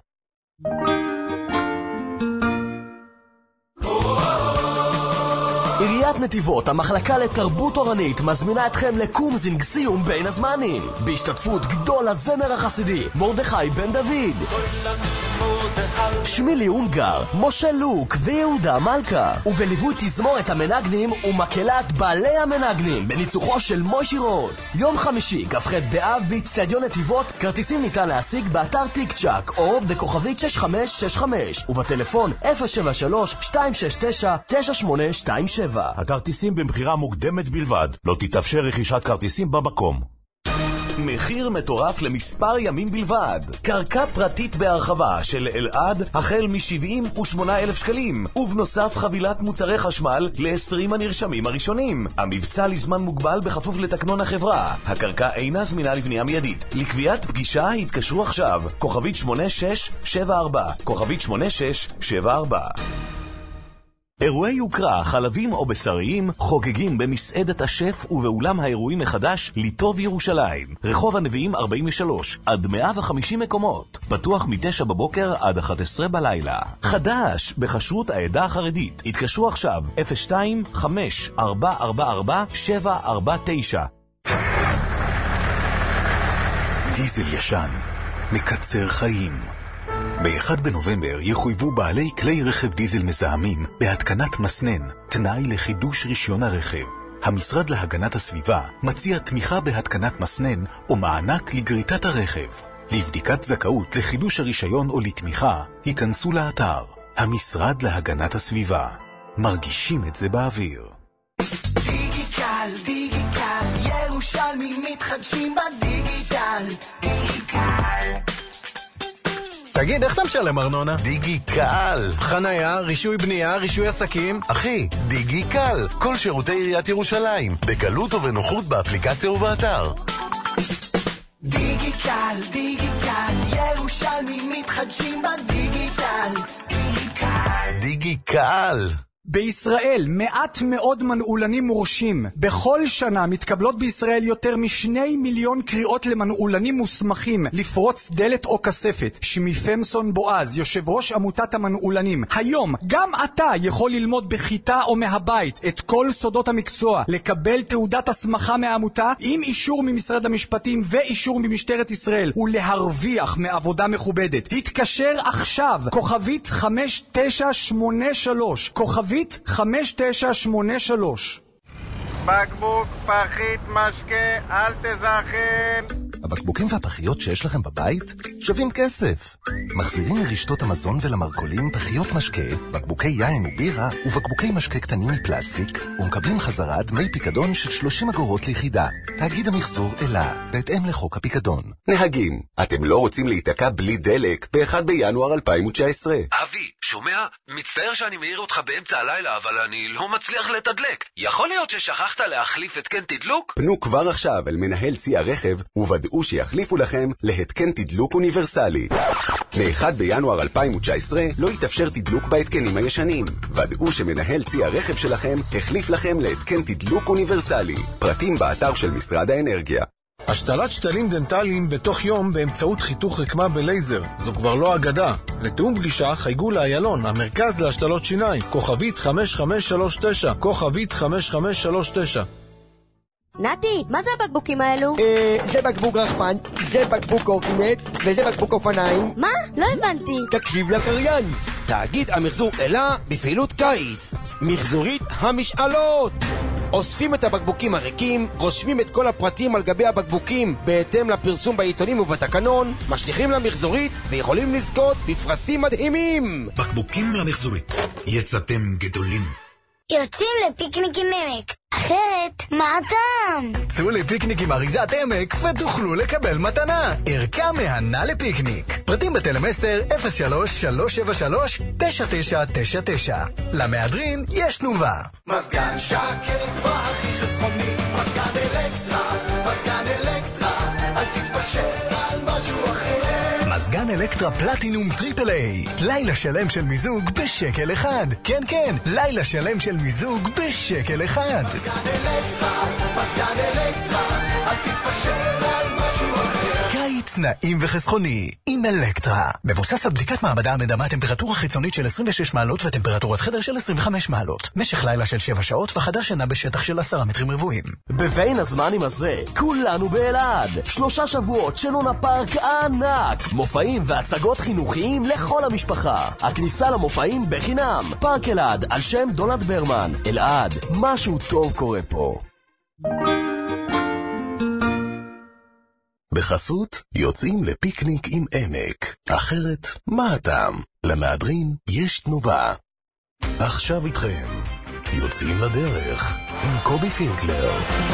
עיריית נתיבות, המחלקה לתרבות אורנית, מזמינה אתכם לקומזינג סיום בין הזמנים, בהשתתפות גדול הזמר החסידי, מרדכי בן דוד. שמילי אונגר, משה לוק ויהודה מלכה, ובליווי תזמורת המנגנים ומקהלת בעלי המנגנים בניצוחו של מוישי רוט. יום חמישי, כ"ח באב באצטדיון נתיבות. כרטיסים ניתן להשיג באתר טיק צ'ק או בכוכבית שש חמש שש חמש ובטלפון אפס שבע שלוש שתיים שש תשע תשע שמונה שתיים שבע. הכרטיסים במחירה מוקדמת בלבד. לא תתאפשר רכישת כרטיסים במקום. מחיר מטורף למספר ימים בלבד. קרקע פרטית בהרחבה של אלעד החל מ-שבעים ושמונה אלף שקלים, ובנוסף חבילת מוצרי חשמל ל-עשרים הנרשמים הראשונים. המבצע לזמן מוגבל בכפוף לתקנון החברה. הקרקע אינה זמינה לבנייה מיידית. לקביעת פגישה התקשרו עכשיו. כוכבית שמונה שש שבע ארבע, כוכבית שמונה שש שבע ארבע. אירועי יוקרה, חלבים או בשריים חוגגים במסעדת השף ובאולם האירועים מחדש לטוב ירושלים. רחוב הנביאים ארבעים ושלוש, עד מאה וחמישים מקומות. פתוח מתשע בבוקר עד אחת עשרה בלילה. חדש בחשרות העדה החרדית. התקשרו עכשיו אפס שתיים חמש ארבע ארבע ארבע שבע ארבע תשע. דיזל ישן מקצר חיים. ב-אחד בנובמבר יחויבו בעלי כלי רכב דיזל מזהמים בהתקנת מסנן, תנאי לחידוש רישיון הרכב. המשרד להגנת הסביבה מציע תמיכה בהתקנת מסנן או מענק לגריטת הרכב. לבדיקת זכאות לחידוש הרישיון או לתמיכה, היכנסו לאתר. המשרד להגנת הסביבה. מרגישים את זה באוויר. דיגיטל, דיגיטל, ירושלמים מתחדשים בדיגיטל. דיגיטל. תגיד, איך אתה משלם ארנונה? דיגי קל. חנייה, רישוי בנייה, רישוי עסקים. אחי, דיגי קל. כל שירותי עיריית ירושלים. בקלות ובנוחות באפליקציה ובאתר. דיגי קל, דיגי קל, ירושלמים מתחדשים בדיגיטל. דיגי קל. דיגי קל. בישראל מעט מאוד מנעולנים מורשים. בכל שנה מתקבלות בישראל יותר משני מיליון קריאות למנעולנים מוסמכים לפרוץ דלת או כספת. שמי פמסון בועז, יושב ראש עמותת המנעולנים. היום גם אתה יכול ללמוד בכיתה או מהבית את כל סודות המקצוע, לקבל תעודת הסמכה מהעמותה עם אישור ממשרד המשפטים ואישור ממשטרת ישראל, ולהרוויח מעבודה מכובדת. התקשר עכשיו, כוכבית חמש תשע שמונה שלוש, כוכבית חמש תשע שמונה שלוש. בקבוק, פחית, משקה, אל תזכם. הבקבוקים והפחיות שיש לכם בבית שווים כסף. מחזירים לרשתות המזון ולמרכולים פחיות משקה, בקבוקי יין ובירה ובקבוקי משקה קטנים מפלסטיק, ומקבלים חזרה דמי פיקדון של שלושים אגורות ליחידה. תאגיד המחזור אלה, בהתאם לחוק הפיקדון. נהגים, אתם לא רוצים להיתקע בלי דלק ב-אחד בינואר אלפיים תשע עשרה. אבי, שומע? מצטער שאני מעיר אותך באמצע הלילה, אבל אני לא מצליח לתדלק. יכול להיות ששכחת להחליף התקן תדלוק? פנו כבר עכשיו אל מנהל צי הרכב וודאו שיחליפו לכם להתקן תדלוק אוניברסלי. מ-אחד בינואר אלפיים תשע עשרה לא יתאפשר תדלוק בהתקנים הישנים. ודאו שמנהל צי הרכב שלכם החליף לכם להתקן תדלוק אוניברסלי. פרטים באתר של משרד האנרגיה. השתלת שתלים דנטליים בתוך יום באמצעות חיתוך רקמה בלייזר. זו כבר לא אגדה. לתאום פגישה חייגו לאיילון, המרכז להשתלות שיניים. כוכבית חמש חמש שלוש תשע, כוכבית חמש חמש שלוש תשע. נתי, מה זה הבקבוקים האלו? אה, זה בקבוק רחפן, זה בקבוק קורקינט, וזה בקבוק אופניים. מה? לא הבנתי. תקשיב לקריין. תאגיד המחזור אלה בפעילות קיץ. מחזורית המשאלות. אוספים את הבקבוקים הריקים, רושמים את כל הפרטים על גבי הבקבוקים בהתאם לפרסום בעיתונים ובתקנון, משליחים למחזורית ויכולים לזכות בפרסים מדהימים. בקבוקים מהמחזורית. יצאתם גדולים. יוצאים לפיקניק עם עמק. אחרת, מה הטעם? צאו לפיקניק עם אריזת עמק ותוכלו לקבל מתנה. ערכה מהנה לפיקניק. פרטים בטלמסר אפס שלוש שלוש שבע שלוש תשע תשע תשע תשע. למהדרין יש תנובה. מזגן שקט והכי חסכוני, מזגן אלקטרה, מזגן אלקטרה, אל תתפשר על משהו אחר. מזגן אלקטרה פלטינום טריפל איי. לילה שלם של מיזוג בשקל אחד. כן כן, לילה שלם של מיזוג בשקל אחד. מזגן אלקטרה, מזגן אלקטרה, אל תתפשר על משהו אחר. קיץ קיץ נעים וחסכוני עם אלקטרה. מבוסס על בדיקת מעבדה המדמה טמפרטורה חיצונית של עשרים ושש מעלות וטמפרטורת חדר של עשרים וחמש מעלות. משך לילה של שבע שעות וחדר שינה בשטח של עשרה מטרים רבועים. בבין הזמנים הזה, כולנו באלעד. שלושה שבועות של לונה פארק ענק. מופעים והצגות חינוכיים לכל המשפחה. הכניסה למופעים בחינם. פארק אלעד על שם דונלד ברמן. אלעד, משהו טוב קורה פה. בחסות יוצאים לפיקניק עם עמק. אחרת, מה הטעם? למהדרין יש תנובה. עכשיו איתכם. יוצאים לדרך עם קובי פינקלר.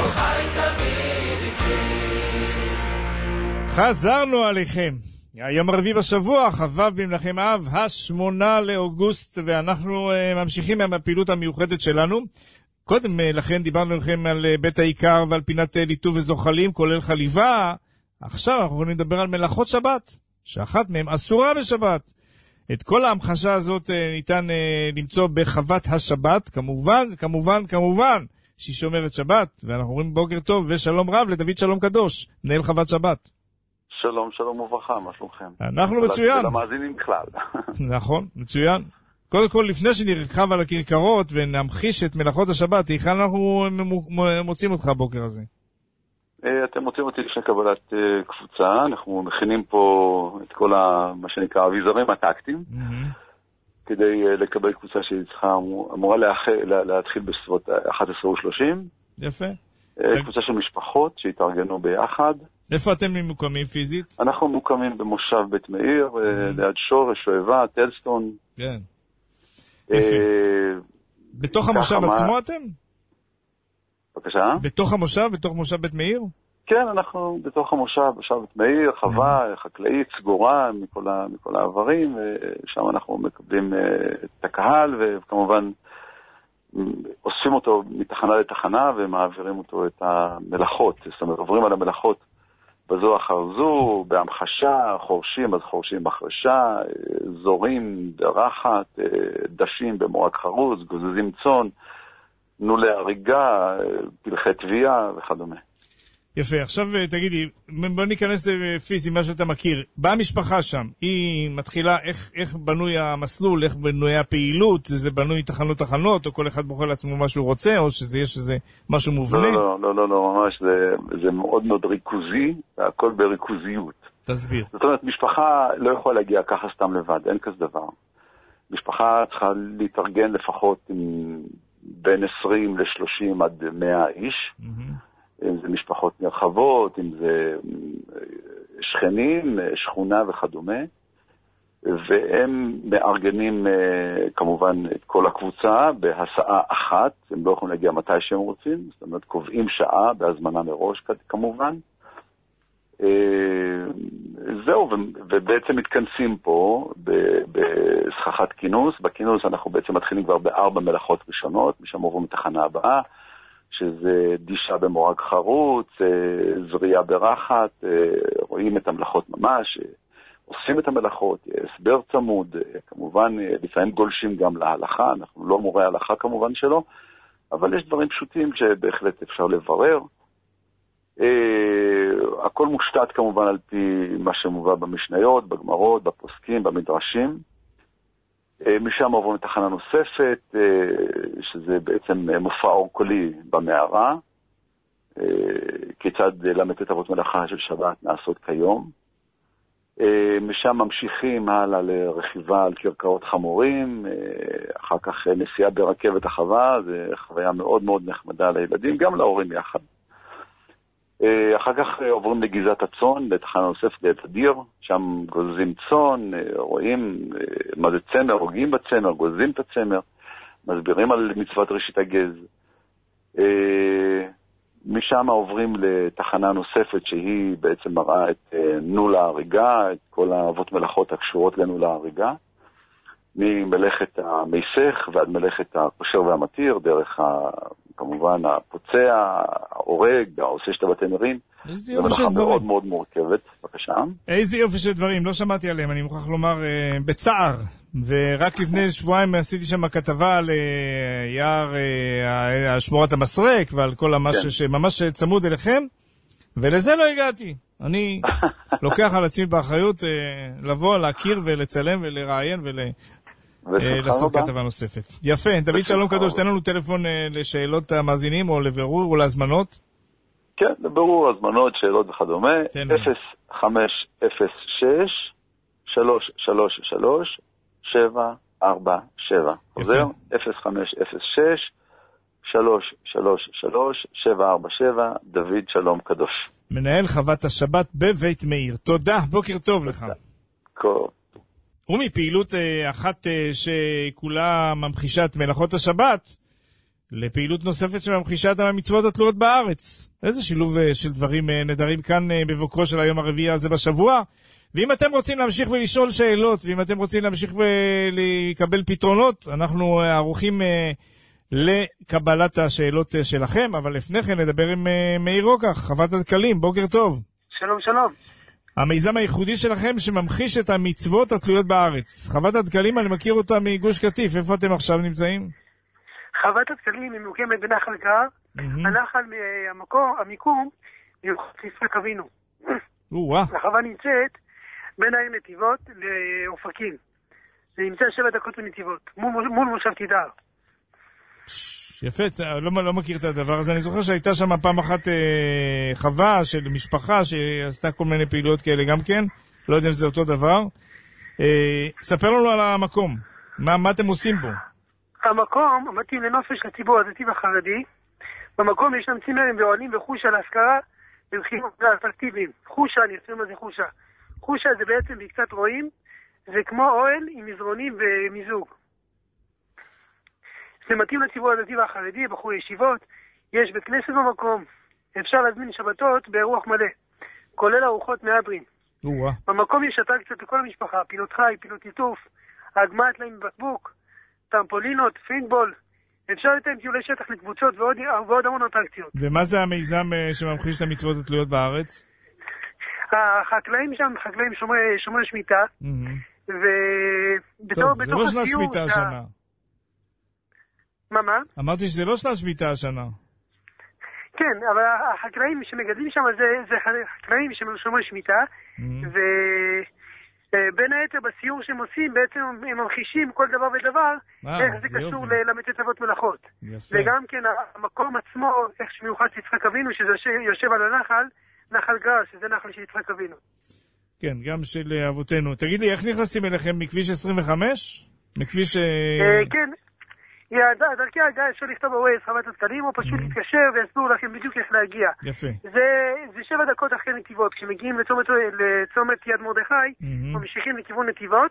חזרנו עליכם. היום הרביעי בשבוע, חבב במנחם אב, השמונה לאוגוסט, ואנחנו uh, ממשיכים עם הפעילות המיוחדת שלנו. קודם uh, לכן דיברנו לכם על uh, בית העיקר ועל פינת uh, ליטוב וזוחלים, כולל חליבה. עכשיו אנחנו יכולים לדבר על מלאכות שבת, שאחת מהן אסורה בשבת. את כל ההמחשה הזאת uh, ניתן uh, למצוא בחוות השבת, כמובן, כמובן, כמובן, שהיא שומרת שבת. ואנחנו אומרים בוקר טוב ושלום רב לדוד שלום קדוש, מנהל חוות שבת. שלום, שלום וברכה, מה שלומכם? אנחנו מצוין. ולמאזינים בכלל. נכון, מצוין. קודם כל, לפני שנרחב על הכרכרות ונמחיש את מלאכות השבת, היכן אנחנו מוצאים אותך הבוקר הזה? אתם מוצאים אותי לפני קבלת קבוצה, אנחנו מכינים פה את כל מה שנקרא אביזרים הטקטיים, כדי לקבל קבוצה שהיא צריכה, אמורה להתחיל בסביבות אחת עשרה ושלושים. יפה. קבוצה של משפחות שהתארגנו ביחד. איפה אתם ממוקמים פיזית? אנחנו ממוקמים במושב בית מאיר, ליד שורש, שואבה, טלסטון. כן. בתוך המושב עצמו אתם? בבקשה? בתוך המושב, בתוך מושב בית מאיר? כן, אנחנו בתוך המושב, מושב בית מאיר, חווה, חקלאית, סגורה מכל העברים, ושם אנחנו מקבלים את הקהל, וכמובן אוספים אותו מתחנה לתחנה ומעבירים אותו את המלאכות, זאת אומרת, עוברים על המלאכות בזו אחר זו, בהמחשה, חורשים, אז חורשים בחרשה, זורים ברחת, דשים במורק חרוז, גוזזים צאן, נולי הריגה, פלחי תביעה וכדומה. יפה, עכשיו תגידי, בוא ניכנס פיזי, מה שאתה מכיר. באה המשפחה שם, היא מתחילה, איך, איך בנוי המסלול, איך בנוי הפעילות, זה בנוי תחנות תחנות, או כל אחד בוחר לעצמו מה שהוא רוצה, או שזה יש איזה משהו מובנה? לא, לא, לא, לא, לא ממש, זה, זה מאוד מאוד ריכוזי, הכל בריכוזיות. תסביר. זאת אומרת, משפחה לא יכולה להגיע ככה סתם לבד, אין כזה דבר. משפחה צריכה להתארגן לפחות עם בין עשרים לשלושים עד מאה איש, mm-hmm. אם זה משפחות נרחבות, אם זה שכנים, שכונה וכדומה, והם מארגנים כמובן את כל הקבוצה בהסעה אחת, הם לא יכולים להגיע מתי שהם רוצים, זאת אומרת קובעים שעה בהזמנה מראש כמובן. זהו, ובעצם מתכנסים פה בסככת כינוס. בכינוס אנחנו בעצם מתחילים כבר בארבע מלאכות ראשונות, משם עוברים לתחנה הבאה, שזה דישה במורג חרוץ, זריעה ברחת, רואים את המלאכות ממש, עושים את המלאכות, הסבר צמוד, כמובן לפעמים גולשים גם להלכה, אנחנו לא מורי הלכה כמובן שלא, אבל יש דברים פשוטים שבהחלט אפשר לברר. הכל מושתת כמובן על פי מה שמובא במשניות, בגמרות, בפוסקים, במדרשים. משם עוברים לתחנה נוספת, שזה בעצם מופע אורקולי במערה, כיצד למתת אבות מלאכה של שבת נעשות כיום. משם ממשיכים הלאה לרכיבה על קרקעות חמורים, אחר כך נסיעה ברכבת החווה, זה חוויה מאוד מאוד נחמדה לילדים, גם להורים יחד. אחר כך עוברים לגזת הצאן, לתחנה נוספת ליד הדיר, שם גוזזים צאן, רואים מה זה צמר, הוגים בצמר, גוזזים את הצמר, מסבירים על מצוות ראשית הגז. משם עוברים לתחנה נוספת שהיא בעצם מראה את נול ההריגה, את כל האבות מלאכות הקשורות לנול ההריגה, ממלאכת המסך ועד מלאכת הקושר והמתיר, דרך ה... כמובן הפוצע, ההורג, העושה שתי בתי מרים. איזה יופי של דברים. מאוד מאוד מורכבת, בבקשה. איזה יופי של דברים, לא שמעתי עליהם, אני מוכרח לומר אה, בצער. ורק לפני שבועיים עשיתי שם כתבה על אה, יער אה, שמורת המסרק, ועל כל המשהו כן. שממש צמוד אליכם, ולזה לא הגעתי. אני לוקח על עצמי באחריות לבוא, להכיר ולצלם ולראיין ולעשות כתבה נוספת. יפה, דוד שלום קדוש, תן לנו טלפון לשאלות המאזינים או לבירור או להזמנות. כן, לבירור, הזמנות, שאלות וכדומה. אפס חמש אפס שש שלוש שלוש שלוש שבע ארבע שבע. חוזר, אפס חמש אפס שש שלוש שלוש שלוש שבע ארבע שבע, דוד שלום קדוש. מנהל חוות השבת בבית מאיר. תודה, בוקר טוב לך. טוב. ומפעילות אחת שכולה ממחישה את מלאכות השבת, לפעילות נוספת שממחישה את המצוות התלויות בארץ. איזה שילוב של דברים נדרים כאן בבוקרו של היום הרביעי הזה בשבוע. ואם אתם רוצים להמשיך ולשאול שאלות, ואם אתם רוצים להמשיך ולקבל פתרונות, אנחנו ערוכים לקבלת השאלות שלכם, אבל לפני כן נדבר עם מאיר רוקח, חוות הדקלים. בוקר טוב. שלום שלום. המיזם הייחודי שלכם שממחיש את המצוות התלויות בארץ. חוות הדקלים, אני מכיר אותה מגוש קטיף. איפה אתם עכשיו נמצאים? חוות הדקלים היא מוקמת בנחל גרר. הנחל המקום, המיקום, יצחק אבינו. החווה נמצאת בין העיר נתיבות לאופקים. זה נמצא שבע דקות מנתיבות, מול מושב תידר. יפה, לא, לא מכיר את הדבר הזה. אני זוכר שהייתה שם פעם אחת אה, חווה של משפחה שעשתה כל מיני פעילויות כאלה גם כן. לא יודע אם זה אותו דבר. אה, ספר לנו על המקום. מה, מה אתם עושים בו? המקום מתאים לנופש לציבור הדתי והחרדי. במקום ישנם צימרים ואוהלים וחושה להשכרה במחירים אטרקטיביים. חושה, אני אצא מה זה חושה. חושה זה בעצם בקצת רואים, זה כמו אוהל עם מזרונים ומיזוג. זה מתאים לציבור הדתי והחרדי, בחור ישיבות, יש בית כנסת במקום, אפשר להזמין שבתות באירוח מלא, כולל ארוחות מהדרין. במקום יש אטרקציות לכל המשפחה, פינות חי, פינות ליטוף, הגמעת להם בבקבוק, טרמפולינות, פינבול, אפשר לתאם טיולי שטח לקבוצות ועוד, ועוד המון אטרקציות. ומה זה המיזם שממחיש את המצוות התלויות בארץ? החקלאים שם, חקלאים שומרי, שומרי שמיטה, ובתור, טוב, זה לא שנת שמיטה השנה. מה, מה? אמרתי שזה לא שנת שמיטה השנה. כן, אבל החקלאים שמגדלים שם זה, זה חקלאים שומרי שמיטה, ובין היתר בסיור שהם עושים, בעצם הם ממחישים כל דבר ודבר, איך זה קשור למתת אבות מלאכות. וגם כן המקום עצמו, איך שמיוחד יצחק אבינו, שזה יושב על הנחל, נחל גרר, שזה נחל של יצחק אבינו. כן, גם של אבותינו. תגיד לי, איך נכנסים אליכם מכביש עשרים וחמש? מכביש... כן, דרכי ההגעה אפשר לכתוב בווייז חוות הדקלים, או פשוט להתקשר ויסבירו לכם בדיוק איך להגיע. יפה. זה שבע דקות אחרי נתיבות, כשמגיעים לצומת יד מרדכי, ממשיכים לכיוון נתיבות,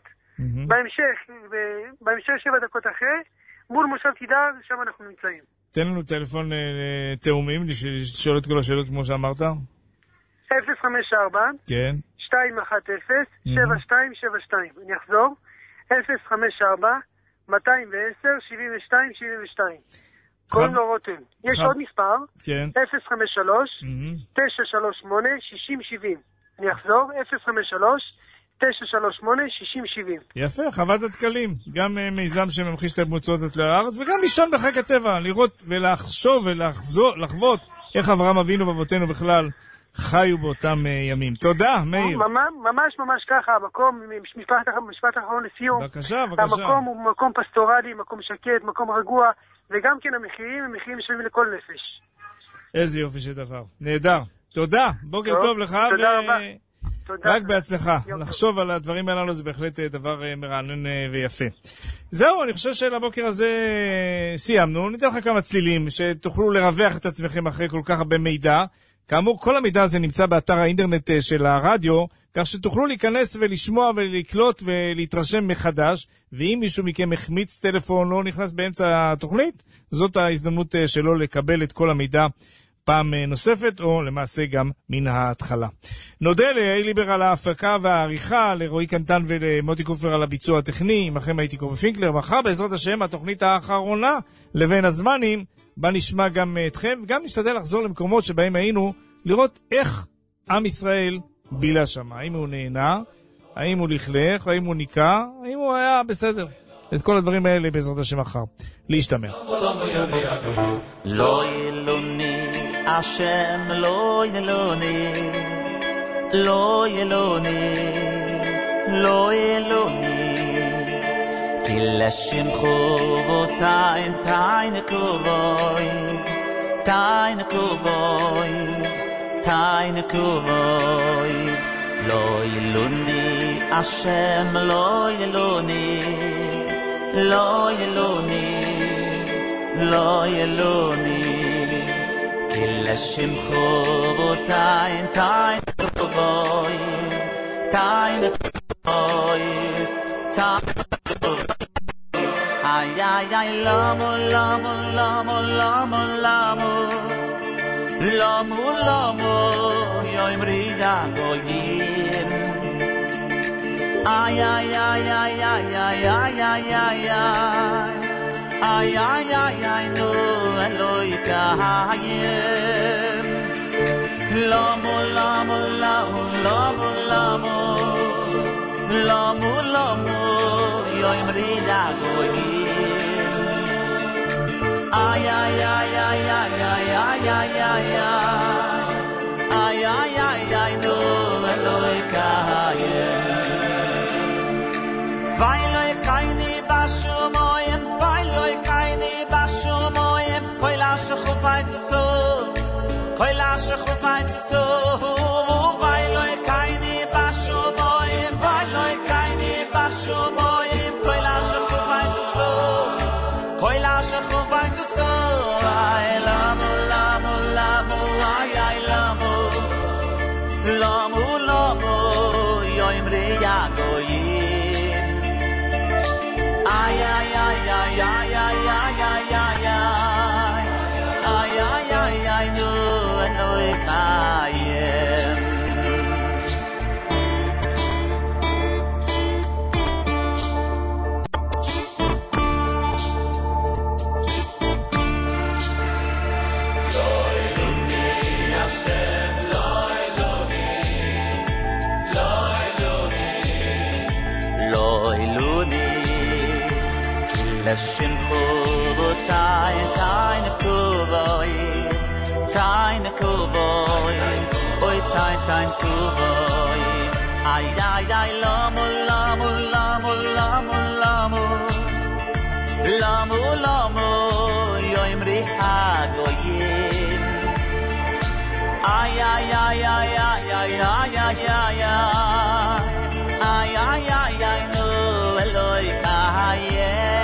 בהמשך שבע דקות אחרי, מול מושב תידר, שם אנחנו נמצאים. תן לנו טלפון תאומים, לשאול את כל השאלות כמו שאמרת. אפס חמש ארבע כן. שתיים אחת אפס שבע שתיים שבע שתיים. אני אחזור. אפס חמש ארבע מאתיים ועשר שבעים ושתיים שבעים ושתיים. קוראים לו רותם. יש עוד מספר. כן. אפס חמש שלוש תשע שלוש שמונה שישים שבעים. אני אחזור. אפס חמש שלוש תשע שלוש שמונה שישים שבעים. יפה, חוות הדקלים. גם מיזם שממחיש את המצוות התלויות בארץ, וגם לישון בחיק הטבע, לראות ולחשוב ולחוות איך אברהם אבינו ואבותינו בכלל חיו באותם ימים. תודה, מאיר. ממש ממש ככה, המקום, משפט אחרון לסיום. בבקשה, בבקשה. המקום הוא מקום פסטורלי, מקום שקט, מקום רגוע, וגם כן המחירים הם מחירים שווים לכל נפש. איזה יופי של דבר. נהדר. תודה, בוקר טוב לך. תודה רבה. רק בהצלחה. לחשוב על הדברים הללו זה בהחלט דבר מרענן ויפה. זהו, אני חושב שלבוקר הזה סיימנו. ניתן לך כמה צלילים שתוכלו לרווח את עצמכם אחרי כל כך הרבה מידע. כאמור, כל המידע הזה נמצא באתר האינטרנט של הרדיו, כך שתוכלו להיכנס ולשמוע ולקלוט ולהתרשם מחדש, ואם מישהו מכם החמיץ טלפון או נכנס באמצע התוכנית, זאת ההזדמנות שלו לקבל את כל המידע פעם נוספת, או למעשה גם מן ההתחלה. נודה לאלי ליבר על ההפקה והעריכה, לרועי קנטן ולמוטי קופר על הביצוע הטכני, עמכם הייתי קובי פינקלר. מחר בעזרת השם התוכנית האחרונה לבין הזמנים, בה נשמע גם אתכם, וגם נשתדל לחזור למקומות שבהם היינו, לראות איך עם ישראל בילה שם. האם הוא נהנה, האם הוא לכלך, האם הוא ניקה, האם הוא היה בסדר. את כל הדברים האלה בעזרת השם מחר. להשתמע. לא ילוני, השם לא ילוני, לא ילוני, לא ילוני, כי לשם חובותיין תיין כובויד, תיין כובויד, תיין כובויד, לא ילוני, השם לא ילוני, לא ילוני, לא ילוני, כי לשם חובותיין תיין כובויד, תיין כובויד, תיין כובויד. Ay, ay, ay, lamo, lamo, lamo, lamo, lamo, lamo, lamo, yoim rida goyim. Ay, ay, ay, ay, ay, ay, ay, ay, ay, ay, ay, ay, ay, ay, no, Eloi kahayim. Lamo, lamo, lamo, lamo, lamo, lamo, lamo, yoim rida goyim. Ay, ay, ay, ay, ay, ay, ay, ay, ay, ay, ay, ay, ay, no, Eloi kahayim. Vai loi kaini bashumoyim, vai loi kaini bashumoyim, koi la shechufayt so, koi la shechufayt so, vai loi kaini bashumoyim, vai loi kaini bashumoyim, koi la shechufayt so, koi la shechufayt so, ay lamu lamu lamu, ay ay lamu, lamu lamu, yoim riyagoyim. Ay, ay, ay, ay, ay, ay, ay, ay, ay, ay, ay, ay, ay, no, Eloi kahayim. Leshin khubotai tayn kuboy tayn kuboy oy tayn tayn kuboy ay ay ay lamu lamu lamu lamu lamu lamu lamu yoimri hagoyim ay ay ay ay ay ay ay ay ay ay ay ay ay no Eloi kahayim.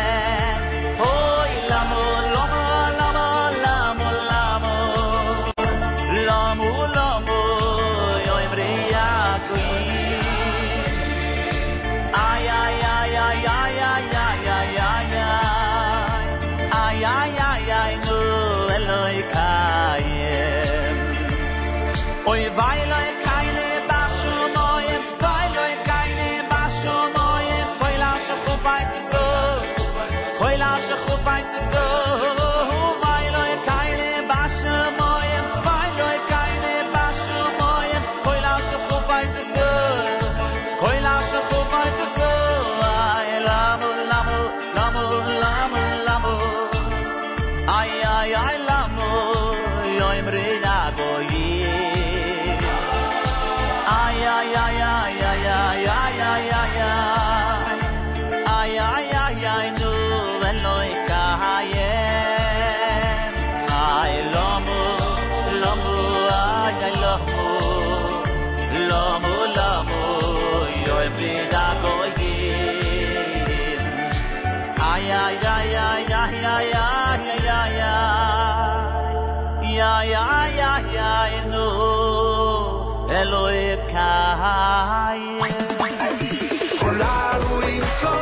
Eloi kahayim. Kularu im kol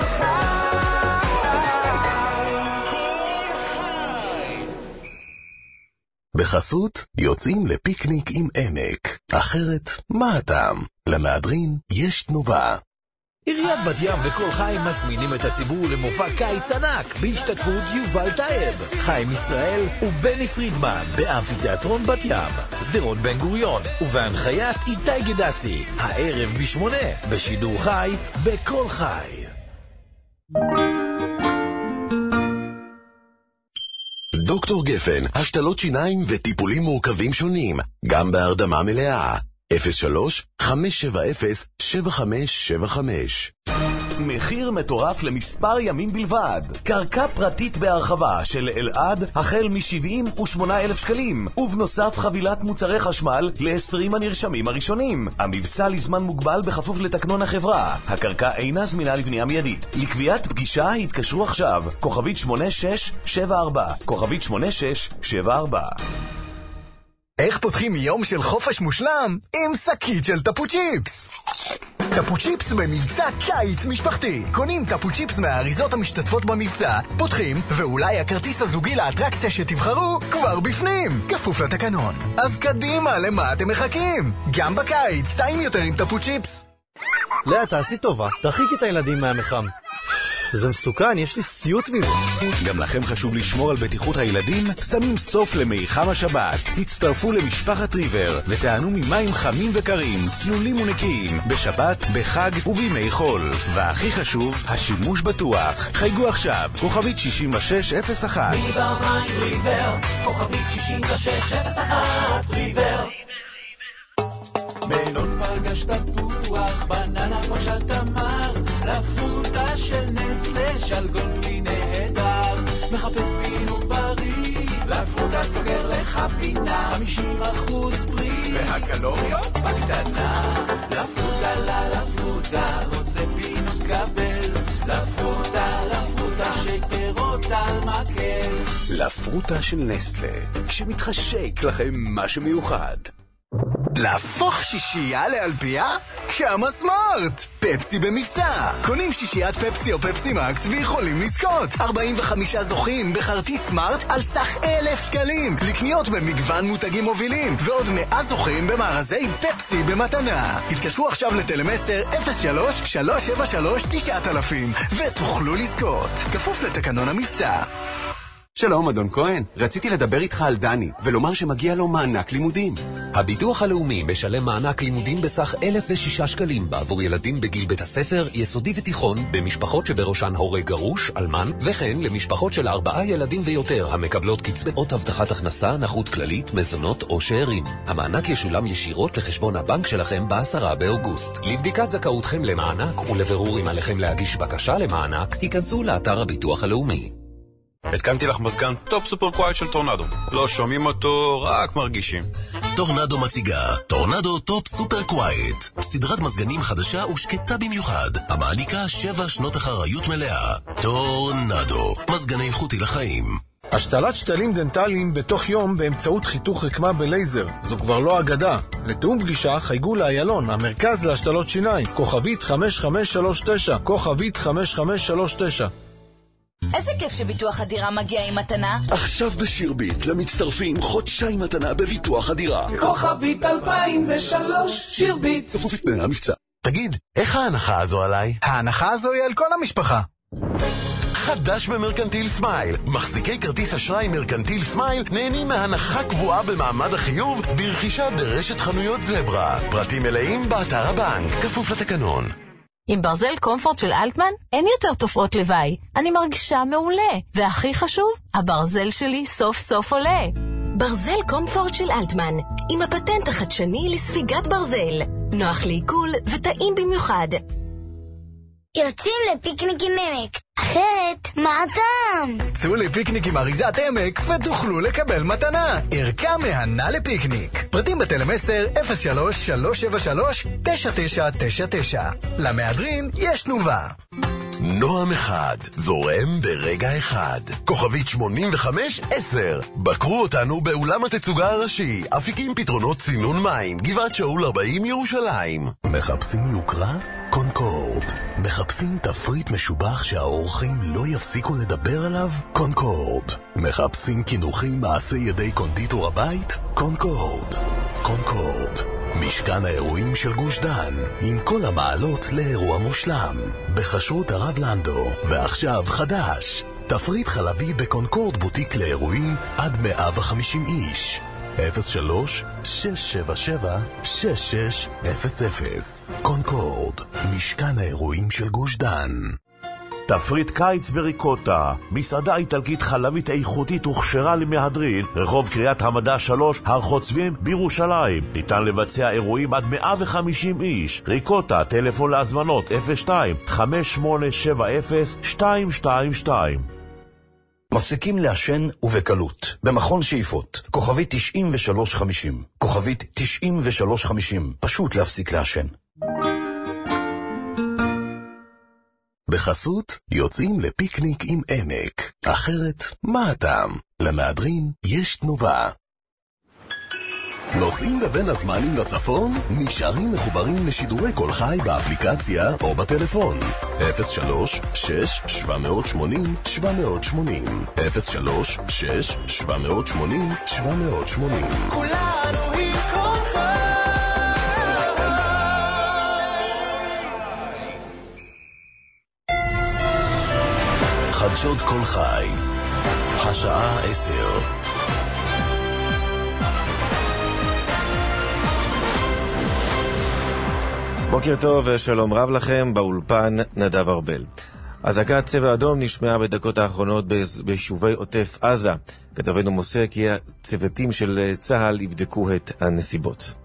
chai. בחסות יוצאים לפיקניק עם עמק. אחרת, מה הטעם? למהדרין יש תנובה. עיריית בת ים וכל חיים מזמינים את הציבור למופע קיץ ענק בהשתתפות יובל טייב, חיים ישראל ובני פרידמן באמפיתיאטרון בת ים, שדרות בן גוריון, ובהנחיית איתי גדסי, הערב בשמונה, בשידור חי, בכל חי. דוקטור גפן, השתלות שיניים וטיפולים מורכבים שונים, גם בהרדמה מלאה. אפס שלוש חמש שבע אפס שבע חמש שבע חמש. מחיר מטורף למספר ימים בלבד. קרקע פרטית בהרחבה של אלעד החל מ-שבעים ושמונה אלף שקלים, ובנוסף חבילת מוצרי חשמל ל-עשרים הנרשמים הראשונים. המבצע לזמן מוגבל בכפוף לתקנון החברה. הקרקע אינה זמינה לבנייה מיידית. לקביעת פגישה התקשרו עכשיו. כוכבית שמונה שש שבע ארבע, כוכבית שמונה שש שבע ארבע. איך פותחים יום של חופש מושלם? עם שקית של טפו צ'יפס. טפו צ'יפס במבצע קיץ משפחתי. קונים טפו צ'יפס מהאריזות המשתתפות במבצע, פותחים, ואולי הכרטיס הזוגי לאטרקציה שתבחרו כבר בפנים. כפוף לתקנון. אז קדימה, למה אתם מחכים? גם בקיץ, טעים יותר עם טפו צ'יפס. לאה, תעשי טובה, תרחיק את הילדים מהמחם. זה מסוכן, יש לי סיוט מזה. גם לכם חשוב לשמור על בטיחות הילדים? שמים סוף למיחם השבת. הצטרפו למשפחת ריבר ותענו ממים חמים וקרים, צלולים ונקיים, בשבת, בחג ובימי חול. והכי חשוב, השימוש בטוח. חייגו עכשיו, כוכבית שישים ושש אפס אחת. ריבר מים ריבר, כוכבית שישים ושש אפס אחת, ריבר. מלון פגש תפוח, בננה פרשת תמר, לפרוטה של נסטלה, שלגון בלי נהדר, מחפש פינוק בריא, לפרוטה סוגר לך פינה, חמישים אחוז פרי, והקלוריות בקטנה, לפרוטה לה לפרוטה, רוצה פינוק קבל, לפרוטה לפרוטה שתרות על מקל. לפרוטה של נסטלה, כשמתחשק לכם משהו מיוחד. להפוך שישייה לאלפייה? כמה סמארט! פפסי במבצע! קונים שישיית פפסי או פפסי מקס ויכולים לזכות! ארבעים וחמישה זוכים בכרטיס סמארט על סך אלף שקלים! לקניות במגוון מותגים מובילים! ועוד מאה זוכים במארזי פפסי במתנה! התקשרו עכשיו לטלמסר אפס שלוש שלוש שבע שלוש תשע אלפים ותוכלו לזכות! כפוף לתקנון המבצע. שלום, אדון כהן. רציתי לדבר איתך על דני, ולומר שמגיע לו מענק לימודים. הביטוח הלאומי משלם מענק לימודים בסך אלף ושישה שקלים בעבור ילדים בגיל בית הספר, יסודי ותיכון, במשפחות שבראשן הורה גרוש, אלמן, וכן למשפחות של ארבעה ילדים ויותר, המקבלות קצבאות הבטחת הכנסה, נכות כללית, מזונות או שאירים. המענק ישולם ישירות לחשבון הבנק שלכם בעשרה באוגוסט. לבדיקת זכאותכם למענק ולברור אם עליכם להגיש בקשה למענק, היכנסו לאתר הביטוח הלאומי. התקנתי לך מזגן טופ סופר קווייט של טורנדו. לא שומעים אותו, רק מרגישים. טורנדו מציגה טורנדו טופ סופר קווייט, סדרת מזגנים חדשה ושקטה במיוחד, המעניקה שבע שנות אחריות מלאה. טורנדו, מזגן איכותי לחיים. השתלת שתלים דנטליים בתוך יום באמצעות חיתוך רקמה בלייזר. זו כבר לא אגדה. לתאום פגישה חייגו לאיילון, המרכז להשתלות שיניים, כוכבית חמש חמש שלוש תשע, כוכבית חמש חמש שלוש תשע. איזה כיף שביטוח הדירה מגיע עם מתנה. עכשיו בשירביט למצטרפים חודשיים מתנה בביטוח הדירה. כוכבית אלפיים ושלוש, שירביט. כפוף לתנאי המבצע. תגיד, איך ההנחה הזו עליי? ההנחה הזו היא על כל המשפחה. חדש במרקנטיל סמייל. מחזיקי כרטיס אשראי מרקנטיל סמייל נהנים מהנחה קבועה במעמד החיוב ברכישה ברשת חנויות זברה. פרטים מלאים באתר הבנק. כפוף לתקנון. עם ברזל קומפורט של אלטמן אין יותר תופעות לוואי. אני מרגישה מעולה. והכי חשוב, הברזל שלי סוף סוף עולה. ברזל קומפורט של אלטמן, עם הפטנט החדשני לספיגת ברזל. נוח לעיכול וטעים במיוחד. יוצאים לפיקניק עם עמק, אחרת מה הטעם? צאו לפיקניק עם אריזת עמק ותוכלו לקבל מתנה. ערכה מהנה לפיקניק. פרטים בטלמסר אפס שלוש שלוש שבע שלוש תשע תשע תשע תשע. למהדרין יש תנובה. נועם אחד, זורם ברגע אחד. כוכבית שמונים וחמש עשר. בקרו אותנו באולם התצוגה הראשי, אפיקים פתרונות צינון מים, גבעת שאול ארבעים ירושלים. מחפשים יוקרה? קונקורד. מחפשים תפריט משובח שהאורחים לא יפסיקו לדבר עליו? קונקורד. מחפשים כינוחים מעשי ידי קונדיטור הבית? קונקורד. קונקורד. משכן האירועים של גוש דן, עם כל המעלות לאירוע מושלם. בחשרות הרב לנדו, ועכשיו חדש. תפריט חלבי בקונקורד בוטיק לאירועים עד מאה וחמישים איש. אפס שלוש שש שבע שבע שש שש אפס אפס. קונקורד, משכן האירועים של גוש דן. תפריט קיץ בריקוטה, מסעדה איטלקית חלבית איכותית וכשרה למהדרין, רחוב קריית המדע שלוש, הר חוצבים בירושלים. ניתן לבצע אירועים עד מאה וחמישים איש. ריקוטה, טלפון להזמנות אפס שתיים חמש שמונה שבע אפס שתיים שתיים שתיים. מפסיקים לעשן ובקלות. במכון שאיפות, כוכבית תשעים ושלוש חמישים. כוכבית תשעים ושלוש חמישים. פשוט להפסיק לעשן. בחסות יוצאים לפיקניק עם עמק. אחרת, מה הטעם? למהדרין יש תנובה. נוסעים בבין הזמנים לצפון? נשארים מחוברים לשידורי קול חי באפליקציה או בטלפון. אפס שלוש שש שבע שמונים שבע שמונים אפס שלוש שש שבע שמונים שבע שמונים. כולנו עם קול חי. חדשות קול חי, השעה עשר. בוקר טוב ושלום רב לכם, באולפן נדב ארבל. אזעקת צבע אדום נשמעה בדקות האחרונות ביישובי עוטף עזה. כתבנו מוסר כי הצוותים של צה"ל יבדקו את הנסיבות.